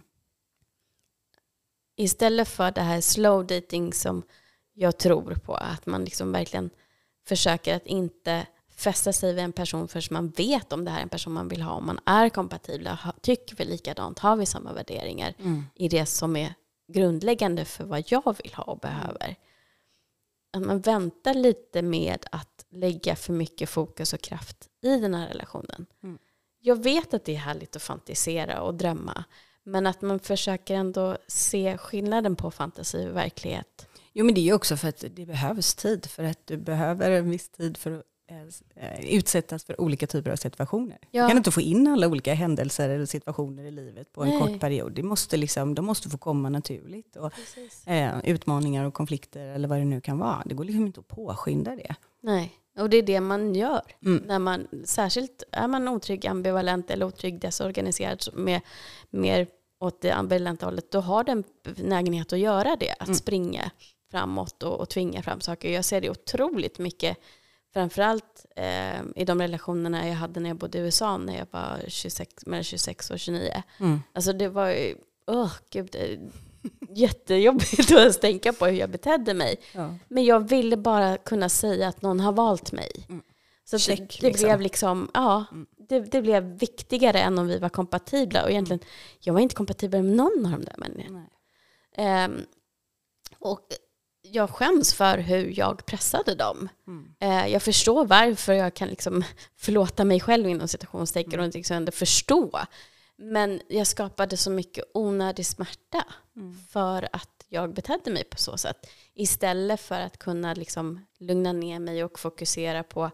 Istället för det här slow dating som jag tror på. Att man liksom verkligen försöker att inte fästa sig vid en person förrän man vet om det här är en person man vill ha. Om man är kompatibla, tycker vi likadant, har vi samma värderingar mm. i det som är grundläggande för vad jag vill ha och behöver. Att man väntar lite med att lägga för mycket fokus och kraft i den här relationen. Mm. Jag vet att det är härligt att fantisera och drömma. Men att man försöker ändå se skillnaden på fantasi och verklighet. Jo, men det är ju också för att det behövs tid. För att du behöver en viss tid för att utsättas för olika typer av situationer. Ja. Du kan inte få in alla olika händelser eller situationer i livet på en Nej. kort period. Det måste liksom, de måste få komma naturligt. Och, eh, utmaningar och konflikter eller vad det nu kan vara. Det går liksom inte att påskynda det. Nej, och det är det man gör. Mm. När man, särskilt är man otrygg, ambivalent eller otrygg, desorganiserad med mer åt det ambivalenta hållet, då har den nägenhet att göra det. Att mm. springa framåt och, och tvinga fram saker. Jag ser det otroligt mycket. Framförallt eh, i de relationerna jag hade när jag bodde i U S A när jag var tjugosex, mellan tjugosex och tjugonio. Mm. Alltså det var ju, åh gud, jättejobbigt att tänka på hur jag betedde mig. Ja. Men jag ville bara kunna säga att någon har valt mig. Mm. Så Check, det, det liksom. blev liksom, ja, mm. det, det blev viktigare än om vi var kompatibla. Och egentligen, mm. jag var inte kompatibel med någon av de där människorna. Um, och jag skäms för hur jag pressade dem. Mm. Eh, jag förstår varför jag kan liksom förlåta mig själv inom citationstecken mm. och liksom ändå förstå. Men jag skapade så mycket onödig smärta mm. för att jag betedde mig på så sätt. Istället för att kunna liksom lugna ner mig och fokusera på,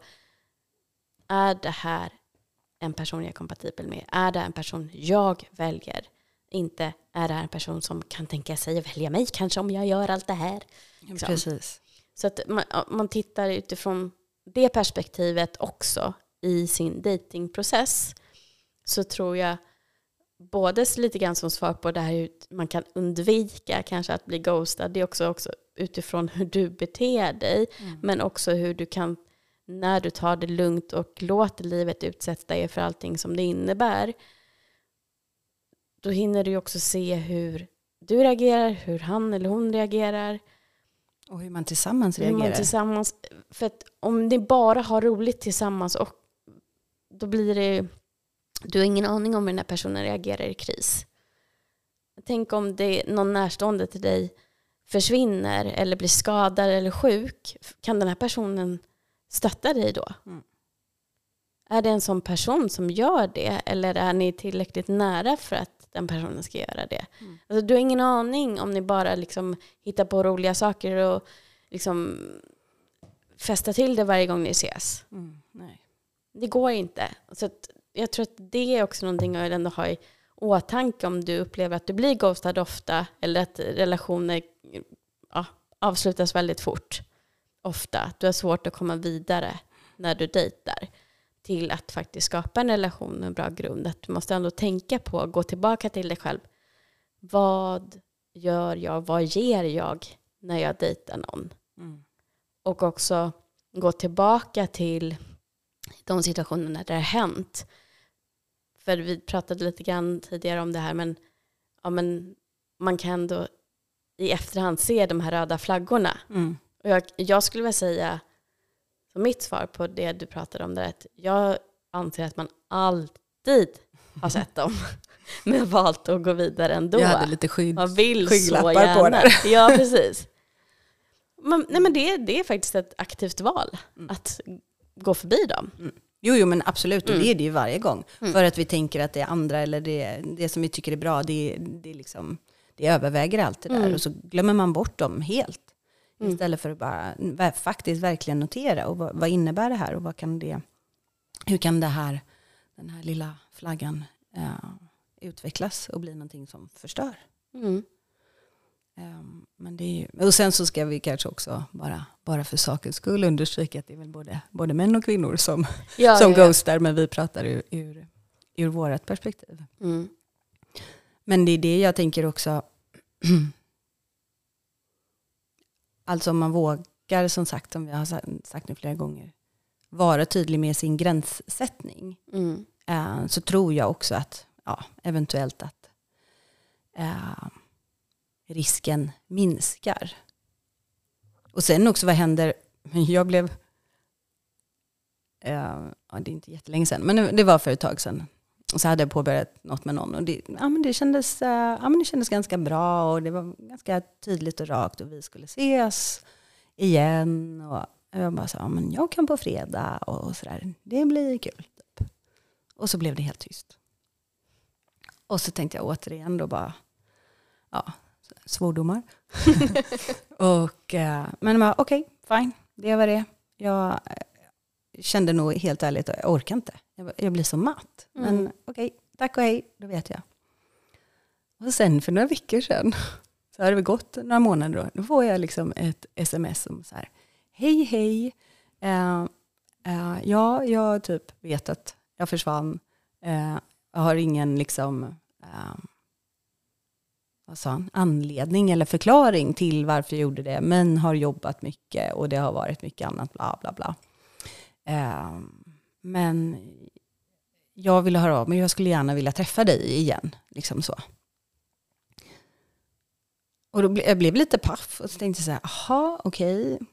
är det här en person jag är kompatibel med? Är det en person jag väljer? Inte är det här en person som kan tänka sig att välja mig kanske om jag gör allt det här. Liksom. Precis. Så att man, man tittar utifrån det perspektivet också i sin datingprocess, så tror jag både lite grann som svar på det här man kan undvika kanske att bli ghostad. Det är också, också utifrån hur du beter dig mm. men också hur du kan, när du tar det lugnt och låter livet utsätta dig för allting som det innebär, då hinner du också se hur du reagerar, hur han eller hon reagerar. Och hur man tillsammans reagerar. Hur man tillsammans, för att om ni bara har roligt tillsammans, och då blir det, du har ingen aning om hur den här personen reagerar i kris. Tänk om det någon närstående till dig försvinner eller blir skadad eller sjuk. Kan den här personen stötta dig då? Mm. Är det en sån person som gör det, eller är ni tillräckligt nära för att den personen ska göra det? Mm. Alltså, du har ingen aning om ni bara liksom hittar på roliga saker och liksom fästa till det varje gång ni ses. Mm. Nej. Det går inte. Så att jag tror att det är också någonting att ändå ha i åtanke om du upplever att du blir ghostad ofta, eller att relationer ja, avslutas väldigt fort. Ofta. Att du har svårt att komma vidare när du dejtar. Till att faktiskt skapa en relation med en bra grund. Att du måste ändå tänka på, gå tillbaka till dig själv. Vad gör jag, vad ger jag när jag dejtar någon? Mm. Och också gå tillbaka till de situationerna där det har hänt. För vi pratade lite grann tidigare om det här, men, ja, men man kan ändå i efterhand se de här röda flaggorna. Mm. Och jag, jag skulle vilja säga, så mitt svar på det du pratade om, det är att jag anser att man alltid har sett dem men valt att gå vidare ändå. Jag hade lite skydd, man vill skygglappar så gärna. På det. Ja, precis. Men, nej, men det, det är faktiskt ett aktivt val mm. att gå förbi dem. Mm. Jo, jo, men absolut. Och mm. det är det ju varje gång. Mm. För att vi tänker att det är andra eller det, det som vi tycker är bra, det, det, liksom, det överväger allt det där. Mm. Och så glömmer man bort dem helt. Mm. Istället för att bara faktiskt verkligen notera. Och vad, vad innebär det här? Och vad kan det, hur kan det här, den här lilla flaggan uh, utvecklas och bli någonting som förstör? Mm. Um, men det är ju, och sen så ska vi kanske också bara, bara för sakens skull understryka att det är väl både, både män och kvinnor som, ja, som ja, ja. ghostar, men vi pratar ur, ur, ur vårat perspektiv. Mm. Men det är det jag tänker också. Alltså om man vågar, som sagt, som vi har sagt nu flera gånger, vara tydlig med sin gränssättning, mm. uh, så tror jag också att ja, eventuellt att uh, risken minskar. Och sen också vad händer, jag blev, uh, ja, det är inte jättelänge sedan, men det var för ett tag sedan, Och så hade jag påbörjat något med någon. Och det, ja, men det, kändes, ja, men det kändes ganska bra. Och det var ganska tydligt och rakt. Och vi skulle ses igen. Och jag bara sa, ja, men jag kan på fredag. Och sådär. Det blir kul. Typ. Och så blev det helt tyst. Och så tänkte jag återigen då bara, ja, svordomar. och, men jag okej, okay, fine. Det var det. Jag kände nog helt ärligt att jag orkar inte. Jag, jag blir så matt. Mm. Men okej, okay, tack och hej, då vet jag. Och sen för några veckor sedan, så har det gått några månader då, då får jag liksom ett sms som så här, hej hej, uh, uh, ja, jag typ vet att jag försvann. Uh, jag har ingen liksom, uh, vad sa han, anledning eller förklaring till varför jag gjorde det, men har jobbat mycket och det har varit mycket annat, bla bla bla. Uh, men jag ville höra av mig, jag skulle gärna vilja träffa dig igen, liksom så. Och då ble, jag blev lite paff och så tänkte jag så här, aha, okej. Okay.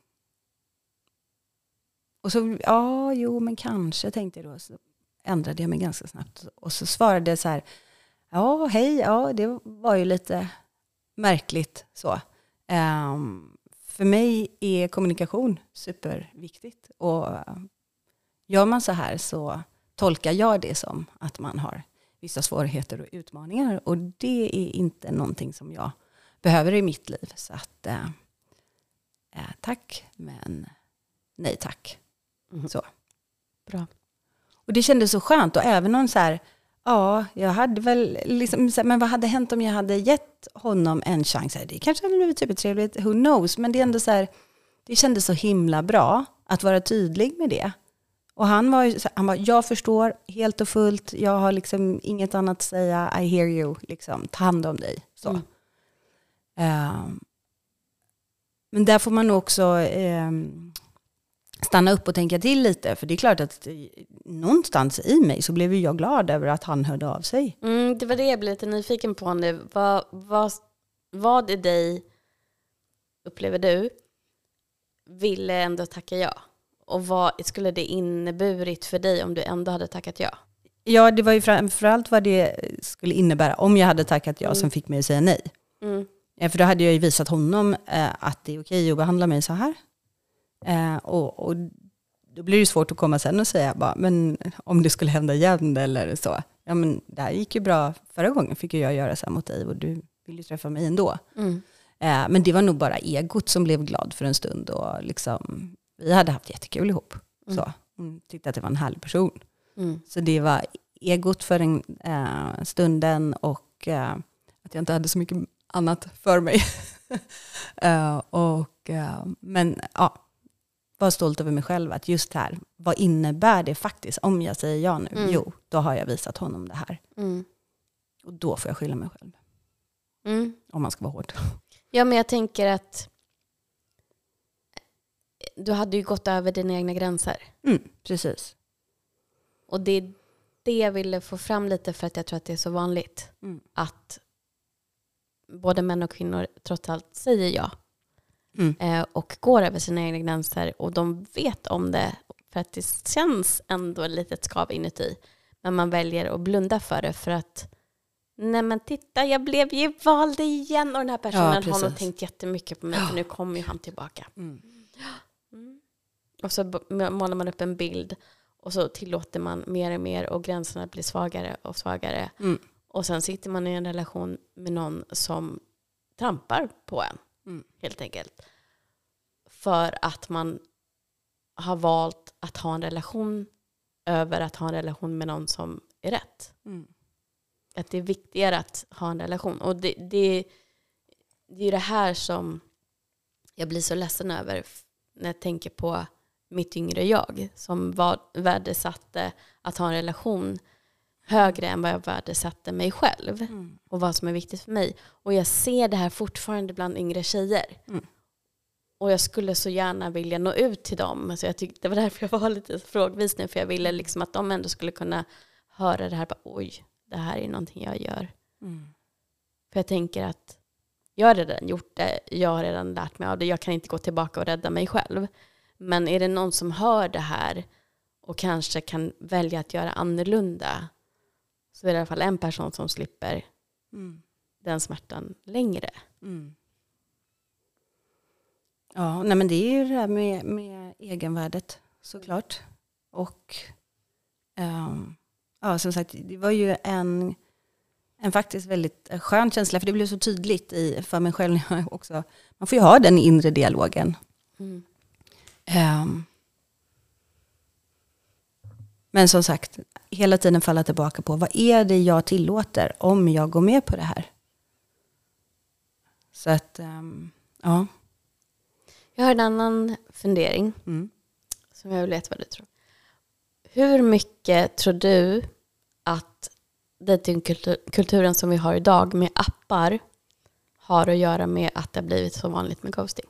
Och så, ja, jo, men kanske tänkte jag då. Så ändrade jag mig ganska snabbt. Och så svarade jag så här, ja, hej, ja, det var ju lite märkligt så. Um, för mig är kommunikation superviktigt. Och gör man så här så tolkar jag det som att man har vissa svårigheter och utmaningar. Och det är inte någonting som jag behöver i mitt liv. Så att äh, äh, tack, men nej tack. Mm. Så. Bra. Och det kändes så skönt. Och även om så här, ja, jag hade väl liksom, men vad hade hänt om jag hade gett honom en chans? Det kanske hade blivit typ trevligt, who knows. Men det är ändå så här, det kändes så himla bra att vara tydlig med det. Och han var, han var, jag förstår helt och fullt. Jag har liksom inget annat att säga. I hear you. Liksom, ta hand om dig. Så. Mm. Um, men där får man också um, stanna upp och tänka till lite. För det är klart att någonstans i mig så blev jag glad över att han hörde av sig. Mm, det var det jag blev lite nyfiken på nu. Vad, vad, vad i dig upplever du ville ändå tacka ja? Och vad skulle det inneburit för dig om du ändå hade tackat ja? Ja, det var ju framförallt vad det skulle innebära om jag hade tackat ja mm. som fick mig att säga nej. Mm. Ja, för då hade jag ju visat honom eh, att det är okej att behandla mig så här. Eh, och, och då blir det svårt att komma sen och säga bara, men om det skulle hända igen eller så. Ja, men det här gick ju bra förra gången, fick jag göra så här mot dig och du vill ju träffa mig ändå. Mm. Eh, men det var nog bara egot som blev glad för en stund och liksom... Vi hade haft jättekul ihop. Mm. Så. Hon tyckte att det var en härlig person. Mm. Så det var egot för en äh, stunden och äh, att jag inte hade så mycket annat för mig. uh, och, uh, men ja, var stolt över mig själv att just här, vad innebär det faktiskt om jag säger ja nu? Mm. Jo, då har jag visat honom det här. Mm. Och då får jag skylla mig själv. Mm. Om man ska vara hård. Ja, men jag tänker att du hade ju gått över dina egna gränser. Mm, precis. Och det är det jag ville få fram lite för att jag tror att det är så vanligt. Mm. Att både män och kvinnor trots allt säger ja. Mm. Eh, och går över sina egna gränser. Och de vet om det. För att det känns ändå ett litet skav inuti. Men man väljer att blunda för det. För att, nej men titta, jag blev ju vald igen. Och den här personen ja, har nog tänkt jättemycket på mig. För nu kommer ju han tillbaka. Mm. Mm. Och så målar man upp en bild och så tillåter man mer och mer och gränserna blir svagare och svagare. Mm. Och sen sitter man i en relation med någon som trampar på en. Mm. Helt enkelt. För att man har valt att ha en relation över att ha en relation med någon som är rätt. Mm. Att det är viktigare att ha en relation. Och det, det, det är ju det här som jag blir så ledsen över när jag tänker på mitt yngre jag som var, värdesatte att ha en relation högre än vad jag värdesatte mig själv mm. och vad som är viktigt för mig. Och jag ser det här fortfarande bland yngre tjejer. Mm. Och jag skulle så gärna vilja nå ut till dem. Alltså jag tyckte, det var därför jag var lite frågvis nu, för jag ville liksom att de ändå skulle kunna höra det här. Bara, oj, det här är någonting jag gör. Mm. För jag tänker att jag har redan gjort det. Jag har redan lärt mig av det. Jag kan inte gå tillbaka och rädda mig själv. Men är det någon som hör det här och kanske kan välja att göra annorlunda, så är det i alla fall en person som slipper Mm. den smärtan längre. Mm. Ja, nej men det är ju det här med, med egenvärdet såklart. Och um, ja, som sagt, det var ju en, en faktiskt väldigt skön känsla, för det blev så tydligt i, för mig själv också. Man får ju ha den inre dialogen. Mm. Um, men som sagt, hela tiden falla tillbaka på vad är det jag tillåter om jag går med på det här. Så att, um, ja. Jag har en annan fundering Mm. som jag vill veta vad du tror. Hur mycket tror du att datingkulturen som vi har idag med appar har att göra med att det har blivit så vanligt med ghosting?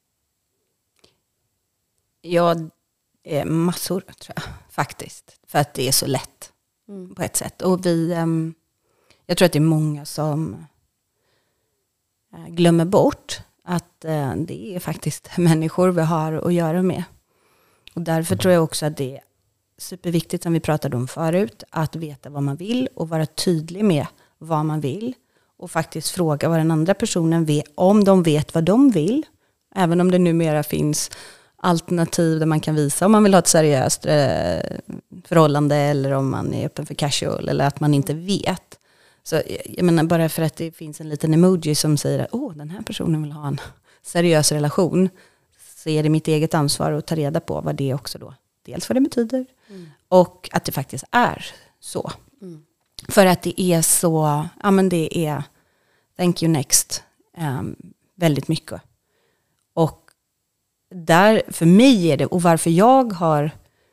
Ja, eh, massor tror jag faktiskt. För att det är så lätt Mm. på ett sätt. Och vi, um, jag tror att det är många som uh, glömmer bort att uh, det är faktiskt människor vi har att göra med. Och därför tror jag också att det är superviktigt, som vi pratade om förut, att veta vad man vill och vara tydlig med vad man vill. Och faktiskt fråga vad den andra personen vet, om de vet vad de vill. Även om det numera finns alternativ där man kan visa om man vill ha ett seriöst eh, förhållande eller om man är öppen för casual eller att man inte vet. Så jag menar, bara för att det finns en liten emoji som säger att oh, den här personen vill ha en seriös relation, så är det mitt eget ansvar att ta reda på vad det också då, dels vad det betyder mm. och att det faktiskt är så. Mm. För att det är så, ja men det är thank you next um, väldigt mycket. Och där, för mig är det, och varför jag har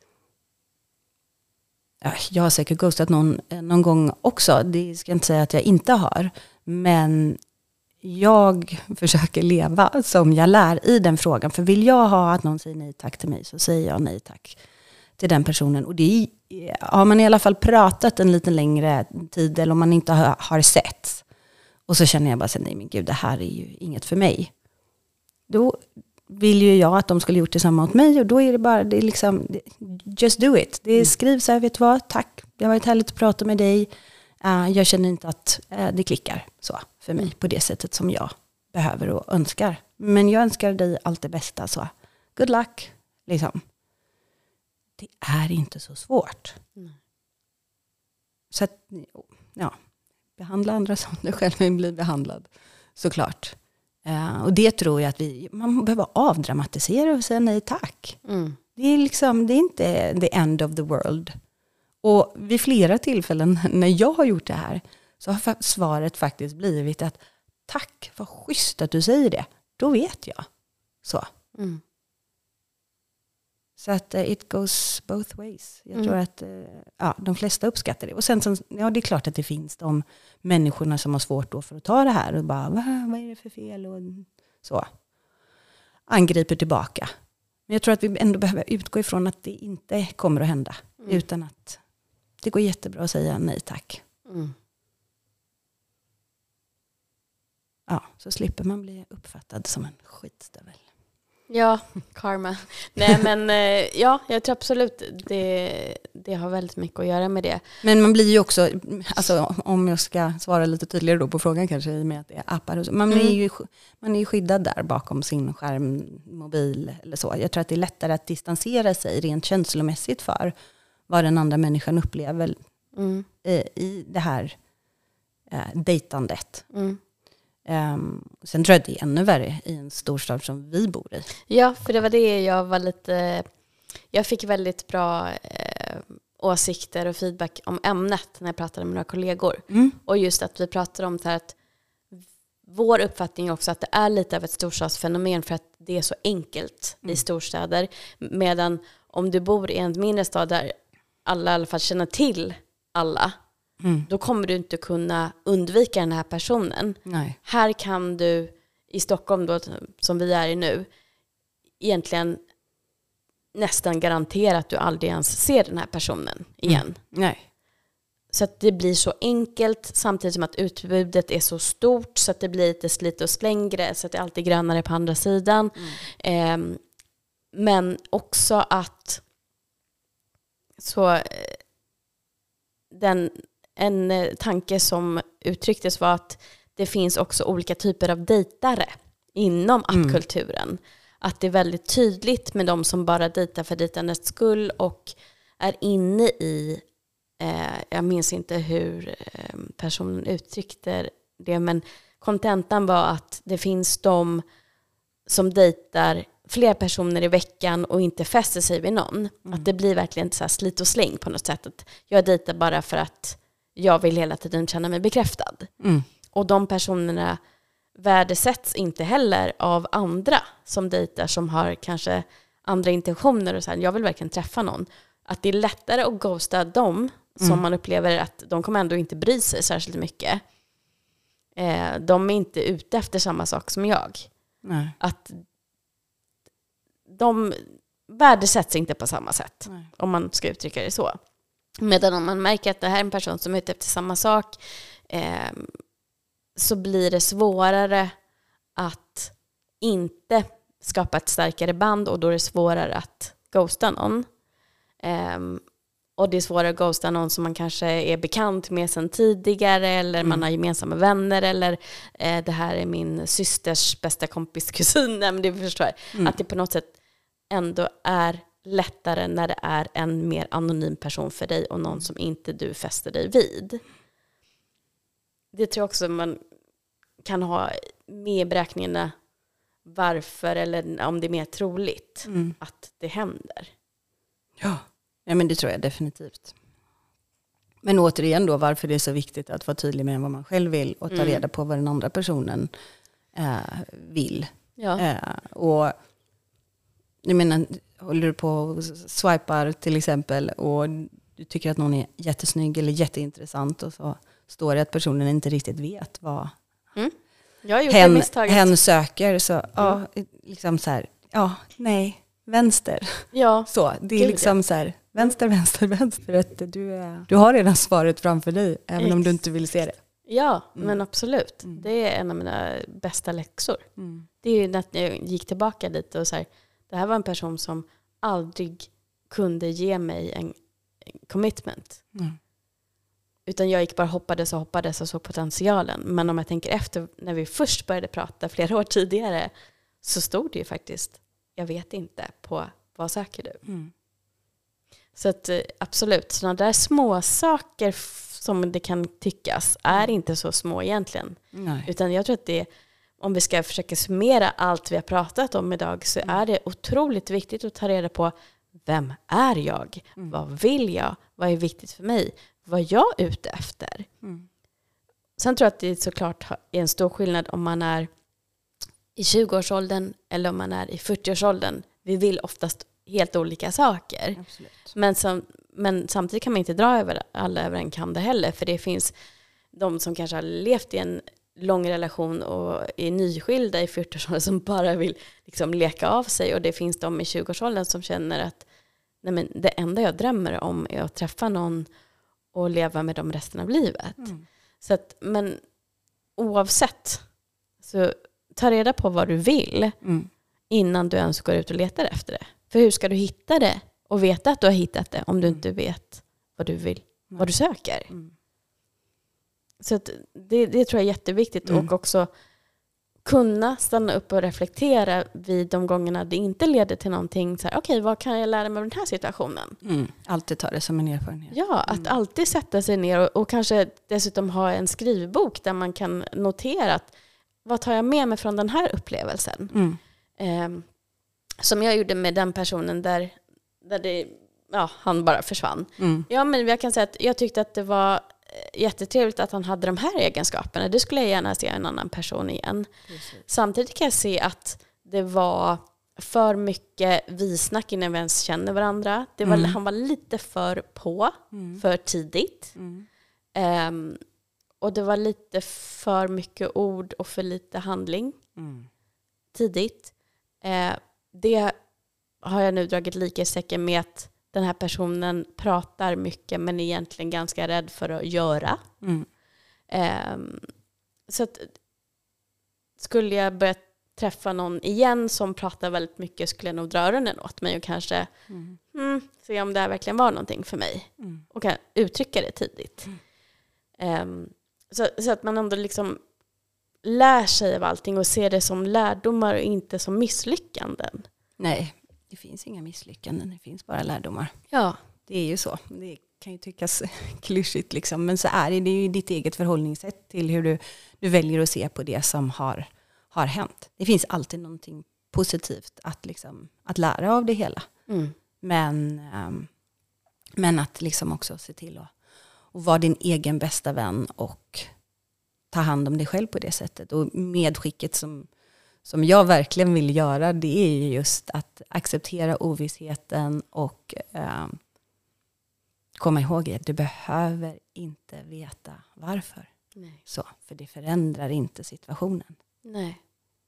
ja, jag har säkert ghostat någon, någon gång också, det ska jag inte säga att jag inte har, men jag försöker leva som jag lär i den frågan. För vill jag ha att någon säger nej tack till mig, så säger jag nej tack till den personen. Och det är, har man i alla fall pratat en lite längre tid, eller om man inte har, har sett, och så känner jag bara så, nej men gud, det här är ju inget för mig. Då vill ju jag att de skulle gjort detsamma åt mig, och då är det bara, det är liksom, just do it. Det är, skriv så här, vet du vad, tack, det har varit härligt att prata med dig. Uh, jag känner inte att uh, det klickar så för mig på det sättet som jag behöver och önskar. Men jag önskar dig allt det bästa, så good luck. Liksom. Det är inte så svårt. Mm. Så att, ja, behandla andra som du själv vill bli behandlad, såklart. Uh, och det tror jag att vi, man behöver avdramatisera och säga nej tack. Mm. Det är liksom, det är inte the end of the world. Och vid flera tillfällen när jag har gjort det här, så har svaret faktiskt blivit att tack, vad schysst att du säger det. Då vet jag. Så. Mm. Så att uh, it goes both ways. Jag mm. tror att uh, ja, de flesta uppskattar det. Och sen, sen, ja, det är klart att det finns de människorna som har svårt då för att ta det här och bara, Va, vad är det för fel? Och så. Angriper tillbaka. Men jag tror att vi ändå behöver utgå ifrån att det inte kommer att hända. Mm. Utan att det går jättebra att säga nej tack. Mm. Ja, så slipper man bli uppfattad som en skitstövel. Ja, karma. Nej men ja, jag tror absolut det, det har väldigt mycket att göra med det. Men man blir ju också, alltså om jag ska svara lite tydligare då på frågan kanske, i och med att det är appar och så. Man mm. är ju man är ju skyddad där bakom sin skärm, mobil eller så. Jag tror att det är lättare att distansera sig rent känslomässigt för vad den andra människan upplever mm. i, i det här eh, dejtandet. Mm. Um, sen tror jag att det är ännu värre i en storstad som vi bor i. Ja, för det var det jag var lite... Jag fick väldigt bra eh, åsikter och feedback om ämnet när jag pratade med några kollegor. Mm. Och just att vi pratade om det här att vår uppfattning är också att det är lite av ett storstadsfenomen för att det är så enkelt mm. i storstäder. Medan om du bor i en mindre stad där alla i alla fall känner till alla, mm. då kommer du inte kunna undvika den här personen. Nej. Här kan du i Stockholm då, som vi är i nu, egentligen nästan garantera att du aldrig ens ser den här personen igen. Mm. Nej. Så att det blir så enkelt samtidigt som att utbudet är så stort så att det blir lite slit och slängre så att det är alltid grannare på andra sidan. Mm. Eh, men också att så den en tanke som uttrycktes var att det finns också olika typer av dejtare inom appkulturen. Mm. Att det är väldigt tydligt med de som bara dejtar för dejtandets skull och är inne i, eh, jag minns inte hur eh, personen uttryckte det, men kontentan var att det finns de som dejtar fler personer i veckan och inte fäster sig vid någon. Mm. Att det blir verkligen så här slit och släng på något sätt. Att jag dejtar bara för att jag vill hela tiden känna mig bekräftad. Mm. Och de personerna värdesätts inte heller av andra som dejtar som har kanske andra intentioner. Och så här, jag vill verkligen träffa någon. Att det är lättare att ghosta dem som mm. man upplever att de kommer ändå inte bry sig särskilt mycket. Eh, de är inte ute efter samma sak som jag. Nej. Att de värdesätts inte på samma sätt. Nej. Om man ska uttrycka det så. Medan om man märker att det här är en person som är ute efter samma sak eh, så blir det svårare att inte skapa ett starkare band och då är det svårare att ghosta någon. Eh, och det är svårare att ghosta någon som man kanske är bekant med sedan tidigare eller mm. man har gemensamma vänner eller eh, det här är min systers bästa kompis kusin. Nej, men det förstår jag. Mm. Att det på något sätt ändå är lättare när det är en mer anonym person för dig och någon som inte du fäster dig vid. Det tror jag också man kan ha med i beräkningarna varför eller om det är mer troligt mm. att det händer. Ja. Ja, men det tror jag definitivt. Men återigen då, varför det är så viktigt att vara tydlig med vad man själv vill och ta mm. reda på vad den andra personen äh, vill. Ja. Äh, och jag menar, håller du på och swipar till exempel och du tycker att någon är jättesnygg eller jätteintressant och så står det att personen inte riktigt vet vad mm. jag har gjort hen, det misstaget. hen söker. Så mm. ja, liksom så här, ja, nej, vänster. Ja. Så, det är Gud, liksom ja. så här, vänster, vänster, vänster. Du, är, du har redan svaret framför dig, även Ex. om du inte vill se det. Ja, mm. men absolut. Mm. Det är en av mina bästa läxor. Mm. Det är ju när jag gick tillbaka dit och så här, det här var en person som aldrig kunde ge mig en commitment. Mm. Utan jag gick bara hoppades och hoppades och såg potentialen. Men om jag tänker efter, när vi först började prata flera år tidigare, så stod det ju faktiskt, jag vet inte, på vad söker du? Mm. Så att absolut, sådana där små saker som det kan tyckas är inte så små egentligen. Nej. Utan jag tror att det är, om vi ska försöka summera allt vi har pratat om idag, så mm. är det otroligt viktigt att ta reda på vem är jag? Mm. Vad vill jag? Vad är viktigt för mig? Vad är jag ute efter? Mm. Sen tror jag att det såklart är en stor skillnad om man är i tjugoårsåldern eller om man är i fyrtioårsåldern. Vi vill oftast helt olika saker. Absolut. Men, som, men samtidigt kan man inte dra över alla över en kam det heller. För det finns de som kanske har levt i en lång relation och är nyskilda i fyrtioårsåldern som bara vill liksom leka av sig. Och det finns de i tjugoårsåldern som känner att nej men, det enda jag drömmer om är att träffa någon och leva med dem resten av livet. Mm. Så att, men oavsett så ta reda på vad du vill mm. innan du ens går ut och letar efter det. För hur ska du hitta det och veta att du har hittat det om du inte vet vad du vill, Nej. vad du söker. Mm. Så att det, det tror jag är jätteviktigt mm. och också kunna stanna upp och reflektera vid de gångerna det inte leder till någonting. Okej, okay, vad kan jag lära mig av den här situationen? Mm. Alltid ta det som en erfarenhet. Ja, att mm. alltid sätta sig ner och, och kanske dessutom ha en skrivbok där man kan notera att vad tar jag med mig från den här upplevelsen? Mm. Eh, som jag gjorde med den personen där, där det, ja, han bara försvann. Mm. Ja, men jag kan säga att jag tyckte att det var jättetrevligt att han hade de här egenskaperna. Det skulle jag gärna se en annan person igen. Precis. Samtidigt kan jag se att det var för mycket visnack innan vi ens känner varandra. Det var, mm. Han var lite för på, mm. för tidigt. Mm. Um, och det var lite för mycket ord och för lite handling mm. tidigt. Uh, det har jag nu dragit lika i säcken med att den här personen pratar mycket men är egentligen ganska rädd för att göra. Mm. Um, så att skulle jag börja träffa någon igen som pratar väldigt mycket skulle jag nog dra öronen åt mig och kanske mm. Mm, se om det här verkligen var någonting för mig. Mm. Och kan uttrycka det tidigt. Mm. Um, så, så att man ändå liksom lär sig av allting och ser det som lärdomar och inte som misslyckanden. Nej, det finns inga misslyckanden. Det finns bara lärdomar. Ja. Det är ju så. Det kan ju tyckas klyschigt liksom. Men så är det. Det är ju ditt eget förhållningssätt till hur du, du väljer att se på det som har, har hänt. Det finns alltid någonting positivt att, liksom, att lära av det hela. Mm. Men, um, men att liksom också se till att, att vara din egen bästa vän och ta hand om dig själv på det sättet. Och medskicket som, som jag verkligen vill göra, det är ju just att acceptera ovissheten och um, komma ihåg att du behöver inte veta varför. Nej. Så, för det förändrar inte situationen. Nej.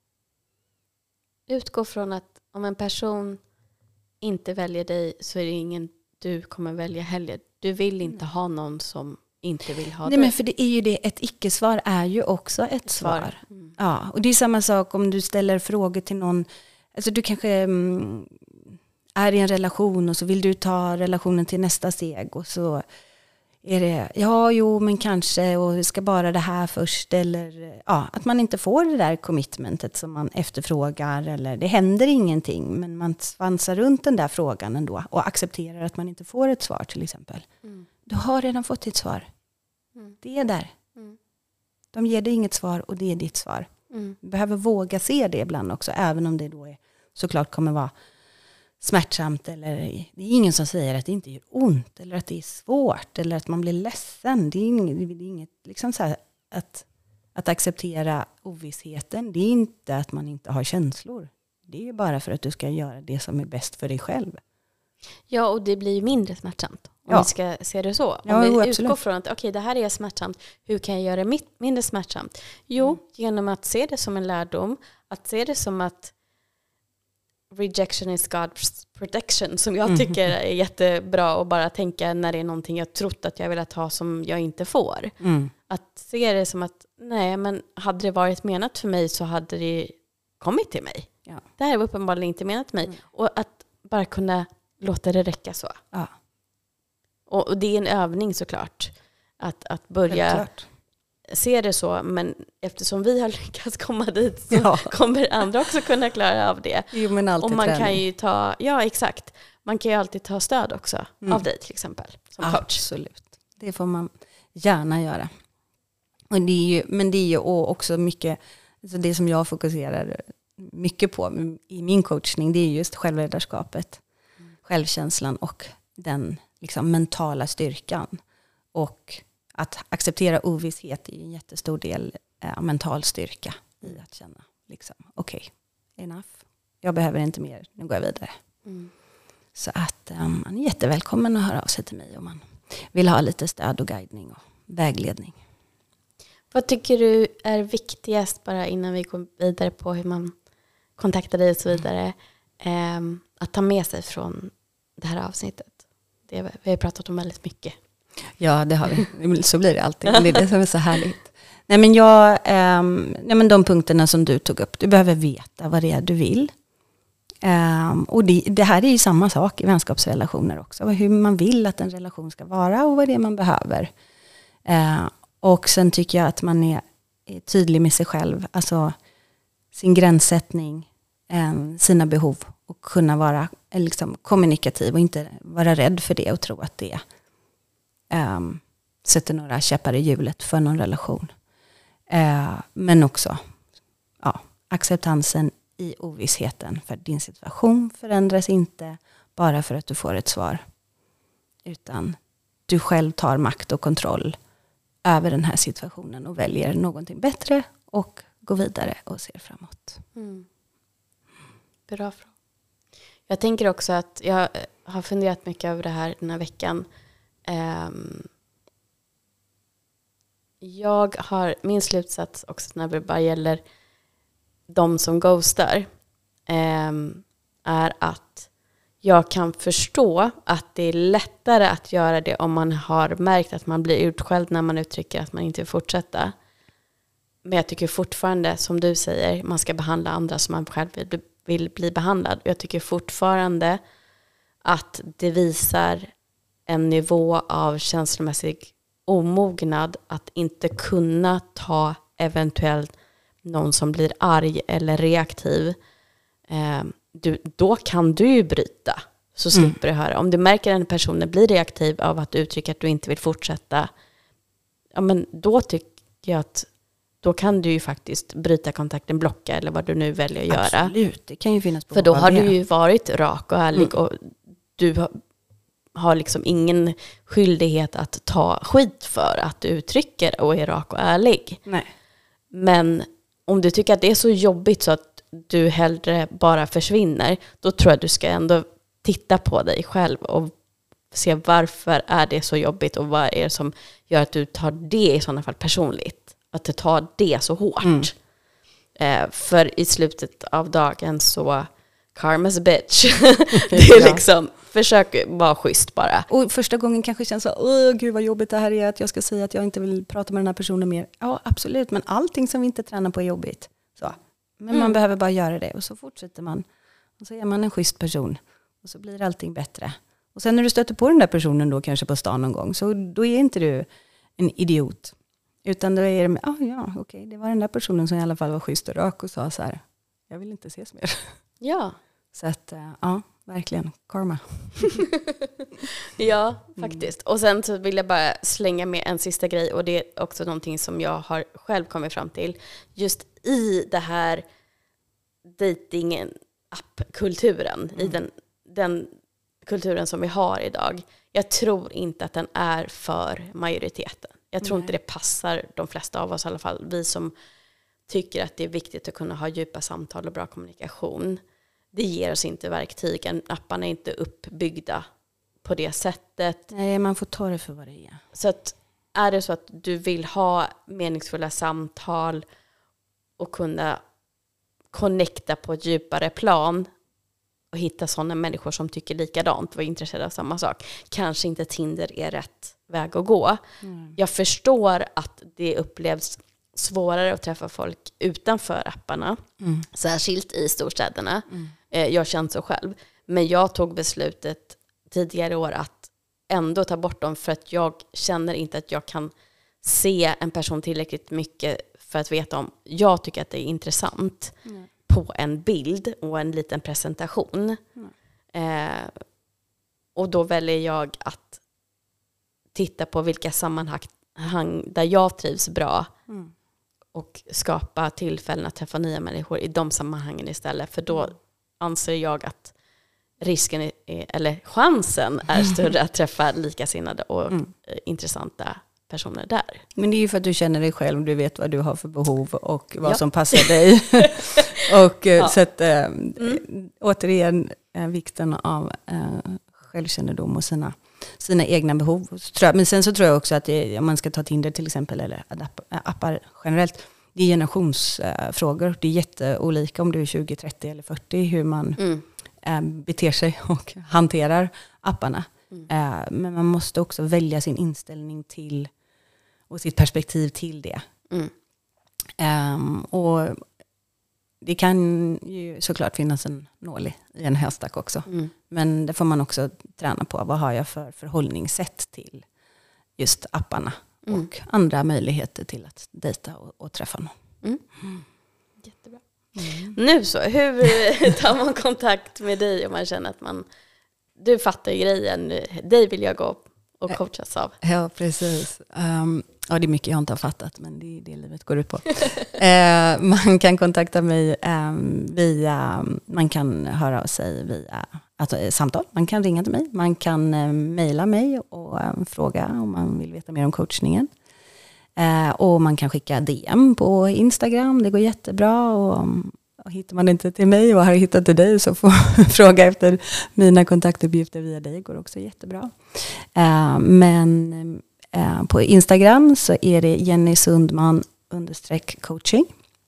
Utgå från att om en person inte väljer dig så är det ingen du kommer välja heller. Du vill inte ha någon som inte vill ha Nej, dig. men för det är ju det, ett icke-svar är ju också ett svar. svar. Mm. Ja, och det är samma sak om du ställer frågor till någon. Alltså du kanske mm, är i en relation och så vill du ta relationen till nästa steg och så är det, ja jo men kanske och ska bara det här först eller ja, att man inte får det där commitmentet som man efterfrågar eller det händer ingenting men man svansar runt den där frågan ändå och accepterar att man inte får ett svar till exempel. Mm. Du har redan fått ditt svar. Mm. Det är där. Mm. De ger dig inget svar och det är ditt svar. Mm. Du behöver våga se det ibland också även om det då är, såklart kommer vara smärtsamt eller det är ingen som säger att det inte gör ont eller att det är svårt eller att man blir ledsen. Det är inget, det är inget liksom så här, att, att acceptera ovissheten. Det är inte att man inte har känslor. Det är bara för att du ska göra det som är bäst för dig själv. Ja, och det blir mindre smärtsamt om ja. vi ska se det så. Om ja, vi jo, utgår från att okej, okay, det här är smärtsamt. Hur kan jag göra det mindre smärtsamt? Jo, mm. genom att se det som en lärdom. Att se det som att rejection is God's protection som jag tycker är jättebra och bara tänka när det är någonting jag trott att jag velat ha som jag inte får. Mm. Att se det som att nej, men hade det varit menat för mig så hade det kommit till mig. Ja. Det här var uppenbarligen inte menat för mig. Mm. Och att bara kunna låta det räcka så. Ja. Och, och det är en övning såklart. Att, att börja Självklart. se det så. Men eftersom vi har lyckats komma dit så ja. kommer andra också kunna klara av det. Jo, men alltid och man träning. kan ju ta, ja exakt. Man kan ju alltid ta stöd också mm. av dig till exempel. Som coach. Absolut. Det får man gärna göra. Och det är ju, men det är ju också mycket, alltså det som jag fokuserar mycket på i min coachning, det är just självledarskapet. Mm. Självkänslan och den liksom mentala styrkan. Och att acceptera ovisshet är en jättestor del eh, mental styrka i att känna liksom, okej, okay, enough. Jag behöver inte mer, nu går jag vidare. Mm. Så att um, man är jättevälkommen att höra av sig till mig om man vill ha lite stöd och guidning och vägledning. Vad tycker du är viktigast bara innan vi går vidare på hur man kontaktar dig och så vidare eh, att ta med sig från det här avsnittet? Det, vi har pratat om väldigt mycket. Ja, det har vi. Så blir det alltid. Det är det som är så härligt. Nej, men jag, eh, nej, men de punkterna som du tog upp. Du behöver veta vad det är du vill. Eh, och det, det här är ju samma sak i vänskapsrelationer också. Hur man vill att en relation ska vara och vad det är man behöver. Eh, och sen tycker jag att man är, är tydlig med sig själv. Alltså sin gränssättning, eh, sina behov. Och kunna vara liksom, kommunikativ och inte vara rädd för det och tro att det Um, sätter några käppar i hjulet för någon relation. Uh, men också ja, acceptansen i ovissheten. För din situation förändras inte bara för att du får ett svar. Utan du själv tar makt och kontroll över den här situationen och väljer någonting bättre och går vidare och ser framåt. Mm. Bra fråga. Jag tänker också att jag har funderat mycket över det här den här veckan. Um, jag har min slutsats också när det bara gäller de som ghostar um, är att jag kan förstå att det är lättare att göra det om man har märkt att man blir utskälld när man uttrycker att man inte vill fortsätta. Men jag tycker fortfarande, som du säger, man ska behandla andra som man själv vill bli, vill bli behandlad. Jag tycker fortfarande att det visar en nivå av känslomässig omognad att inte kunna ta eventuellt någon som blir arg eller reaktiv. Eh, du, då kan du ju bryta. Så slipper mm. du höra. Om du märker att en person blir reaktiv av att du uttrycker att du inte vill fortsätta. Ja, men då tycker jag att då kan du ju faktiskt bryta kontakten, blocka eller vad du nu väljer att göra. Absolut, det kan ju finnas på. För då har du ju varit rak och ärlig mm. och du har, har liksom ingen skyldighet att ta skit för att du uttrycker och är rak och ärlig. Nej. Men om du tycker att det är så jobbigt så att du hellre bara försvinner, då tror jag att du ska ändå titta på dig själv och se varför är det så jobbigt och vad är det som gör att du tar det i sådana fall personligt. Att du tar det så hårt. Mm. Eh, för i slutet av dagen så karma's bitch. Det är liksom, försök vara schysst bara. Och första gången kanske känns så, åh gud vad jobbigt det här är att jag ska säga att jag inte vill prata med den här personen mer. Ja, absolut, men allting som vi inte tränar på är jobbigt. Så. Men mm. man behöver bara göra det och så fortsätter man. Och så är man en schysst person. Och så blir allting bättre. Och sen när du stöter på den där personen då kanske på stan någon gång, så då är inte du en idiot. Utan då är det, ah, ja okej, okay, det var den där personen som i alla fall var schysst och rak och sa så här, jag vill inte ses mer. Ja. Så att, ja, verkligen, karma. Ja, faktiskt. Och sen så vill jag bara slänga med en sista grej, och det är också någonting som jag har själv kommit fram till. Just i det här dating-app-kulturen, mm. i den, den kulturen som vi har idag. Jag tror inte att den är för majoriteten. Jag tror Nej. inte det passar de flesta av oss, i alla fall vi som tycker att det är viktigt att kunna ha djupa samtal och bra kommunikation. Det ger oss inte verktygen. Apparna är inte uppbyggda på det sättet. Nej, man får ta det för vad det är. Så att, är det så att du vill ha meningsfulla samtal och kunna connecta på ett djupare plan och hitta sådana människor som tycker likadant, var intresserade av samma sak, kanske inte Tinder är rätt väg att gå. Mm. Jag förstår att det upplevs svårare att träffa folk utanför apparna, mm. särskilt i storstäderna. Mm. Jag känner så själv. Men jag tog beslutet tidigare år att ändå ta bort dem, för att jag känner inte att jag kan se en person tillräckligt mycket för att veta om jag tycker att det är intressant mm. på en bild och en liten presentation. Mm. Eh, och då väljer jag att titta på vilka sammanhang där jag trivs bra mm. och skapa tillfällen att träffa nya människor i de sammanhangen istället. För då mm. anser jag att risken är, eller chansen är större att träffa likasinnade och mm. intressanta personer där. Men det är ju för att du känner dig själv, du vet vad du har för behov och vad ja. som passar dig. och ja. så att, äh, mm. återigen äh, vikten av äh, självkännedom och sina, sina egna behov. Men sen så tror jag också att det, om man ska ta Tinder till exempel, eller appar generellt, det är generationsfrågor. Det är jätteolika om du är tjugo, trettio eller fyrtio hur man mm. äh, beter sig och hanterar apparna. Mm. Äh, men man måste också välja sin inställning till och sitt perspektiv till det. Mm. Um, och det kan ju såklart finnas en nål i en höstack också. Mm. Men det får man också träna på. Vad har jag för förhållningssätt till just apparna mm. och andra möjligheter till att dejta och, och träffa någon. Mm. Mm. Jättebra. Mm. Nu så, hur tar man kontakt med dig om man känner att man, du fattar grejen, dig vill jag gå och coachas av? Ja, precis. Um, ja, det är mycket jag inte har fattat, men det är det livet går ut på. uh, man kan kontakta mig um, via, man kan höra av sig via alltså, samtal, man kan ringa till mig, man kan uh, mejla mig och um, fråga om man vill veta mer om coachningen. Uh, och man kan skicka D M på Instagram, det går jättebra. Och, och hittar man inte till mig och har hittat till dig så får fråga efter mina kontaktuppgifter via dig, går också jättebra. Uh, men uh, på Instagram så är det Jenny Sundman understreck coaching.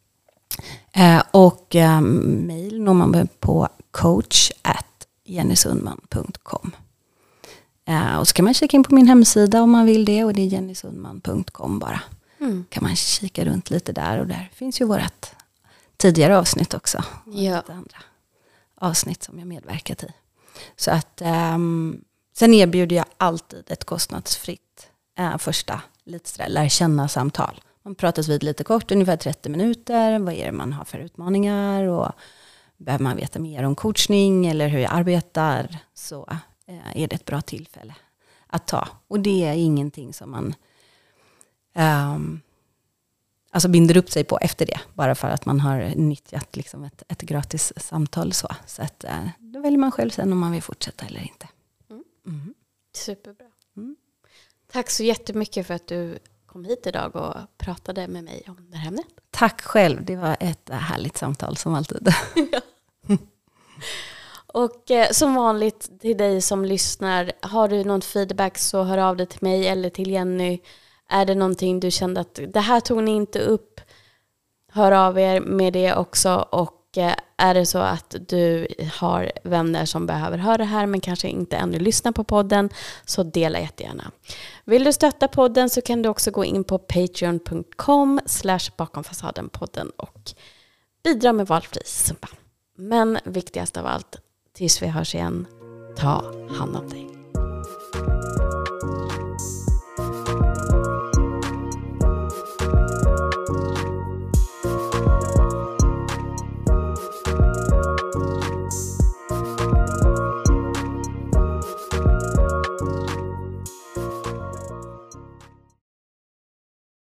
Uh, och um, mail når man på coach at jennysundman punkt com. Uh, och så kan man kika in på min hemsida om man vill det, och det är jennysundman punkt com bara. Mm. Kan man kika runt lite där, och där finns ju vårat tidigare avsnitt också. Och ja. lite andra avsnitt som jag medverkat i. Så att um, sen erbjuder jag alltid ett kostnadsfritt eh, första lite sådär, lär känna samtal. Man pratas vid lite kort, ungefär trettio minuter. Vad är det man har för utmaningar? Och behöver man veta mer om coachning eller hur jag arbetar, så eh, är det ett bra tillfälle att ta. Och det är ingenting som man um, alltså binder upp sig på efter det. Bara för att man har nyttjat liksom ett, ett gratis samtal. Så, så att, eh, då väljer man själv sen om man vill fortsätta eller inte. Mm. Mm. Superbra. Mm. Tack så jättemycket för att du kom hit idag och pratade med mig om det här ämnet. Tack själv, det var ett härligt samtal som alltid. Ja. Och eh, som vanligt till dig som lyssnar, har du någon feedback så hör av dig till mig eller till Jenny. Är det någonting du kände att det här tog ni inte upp, hör av er med det också. Och eh, är det så att du har vänner som behöver höra det här men kanske inte ännu lyssnar på podden, så dela jättegärna. Vill du stötta podden så kan du också gå in på patreon punkt com slash bakomfasadenpodden och bidra med valfri summa. Men viktigast av allt, tills vi hörs igen, ta hand om dig.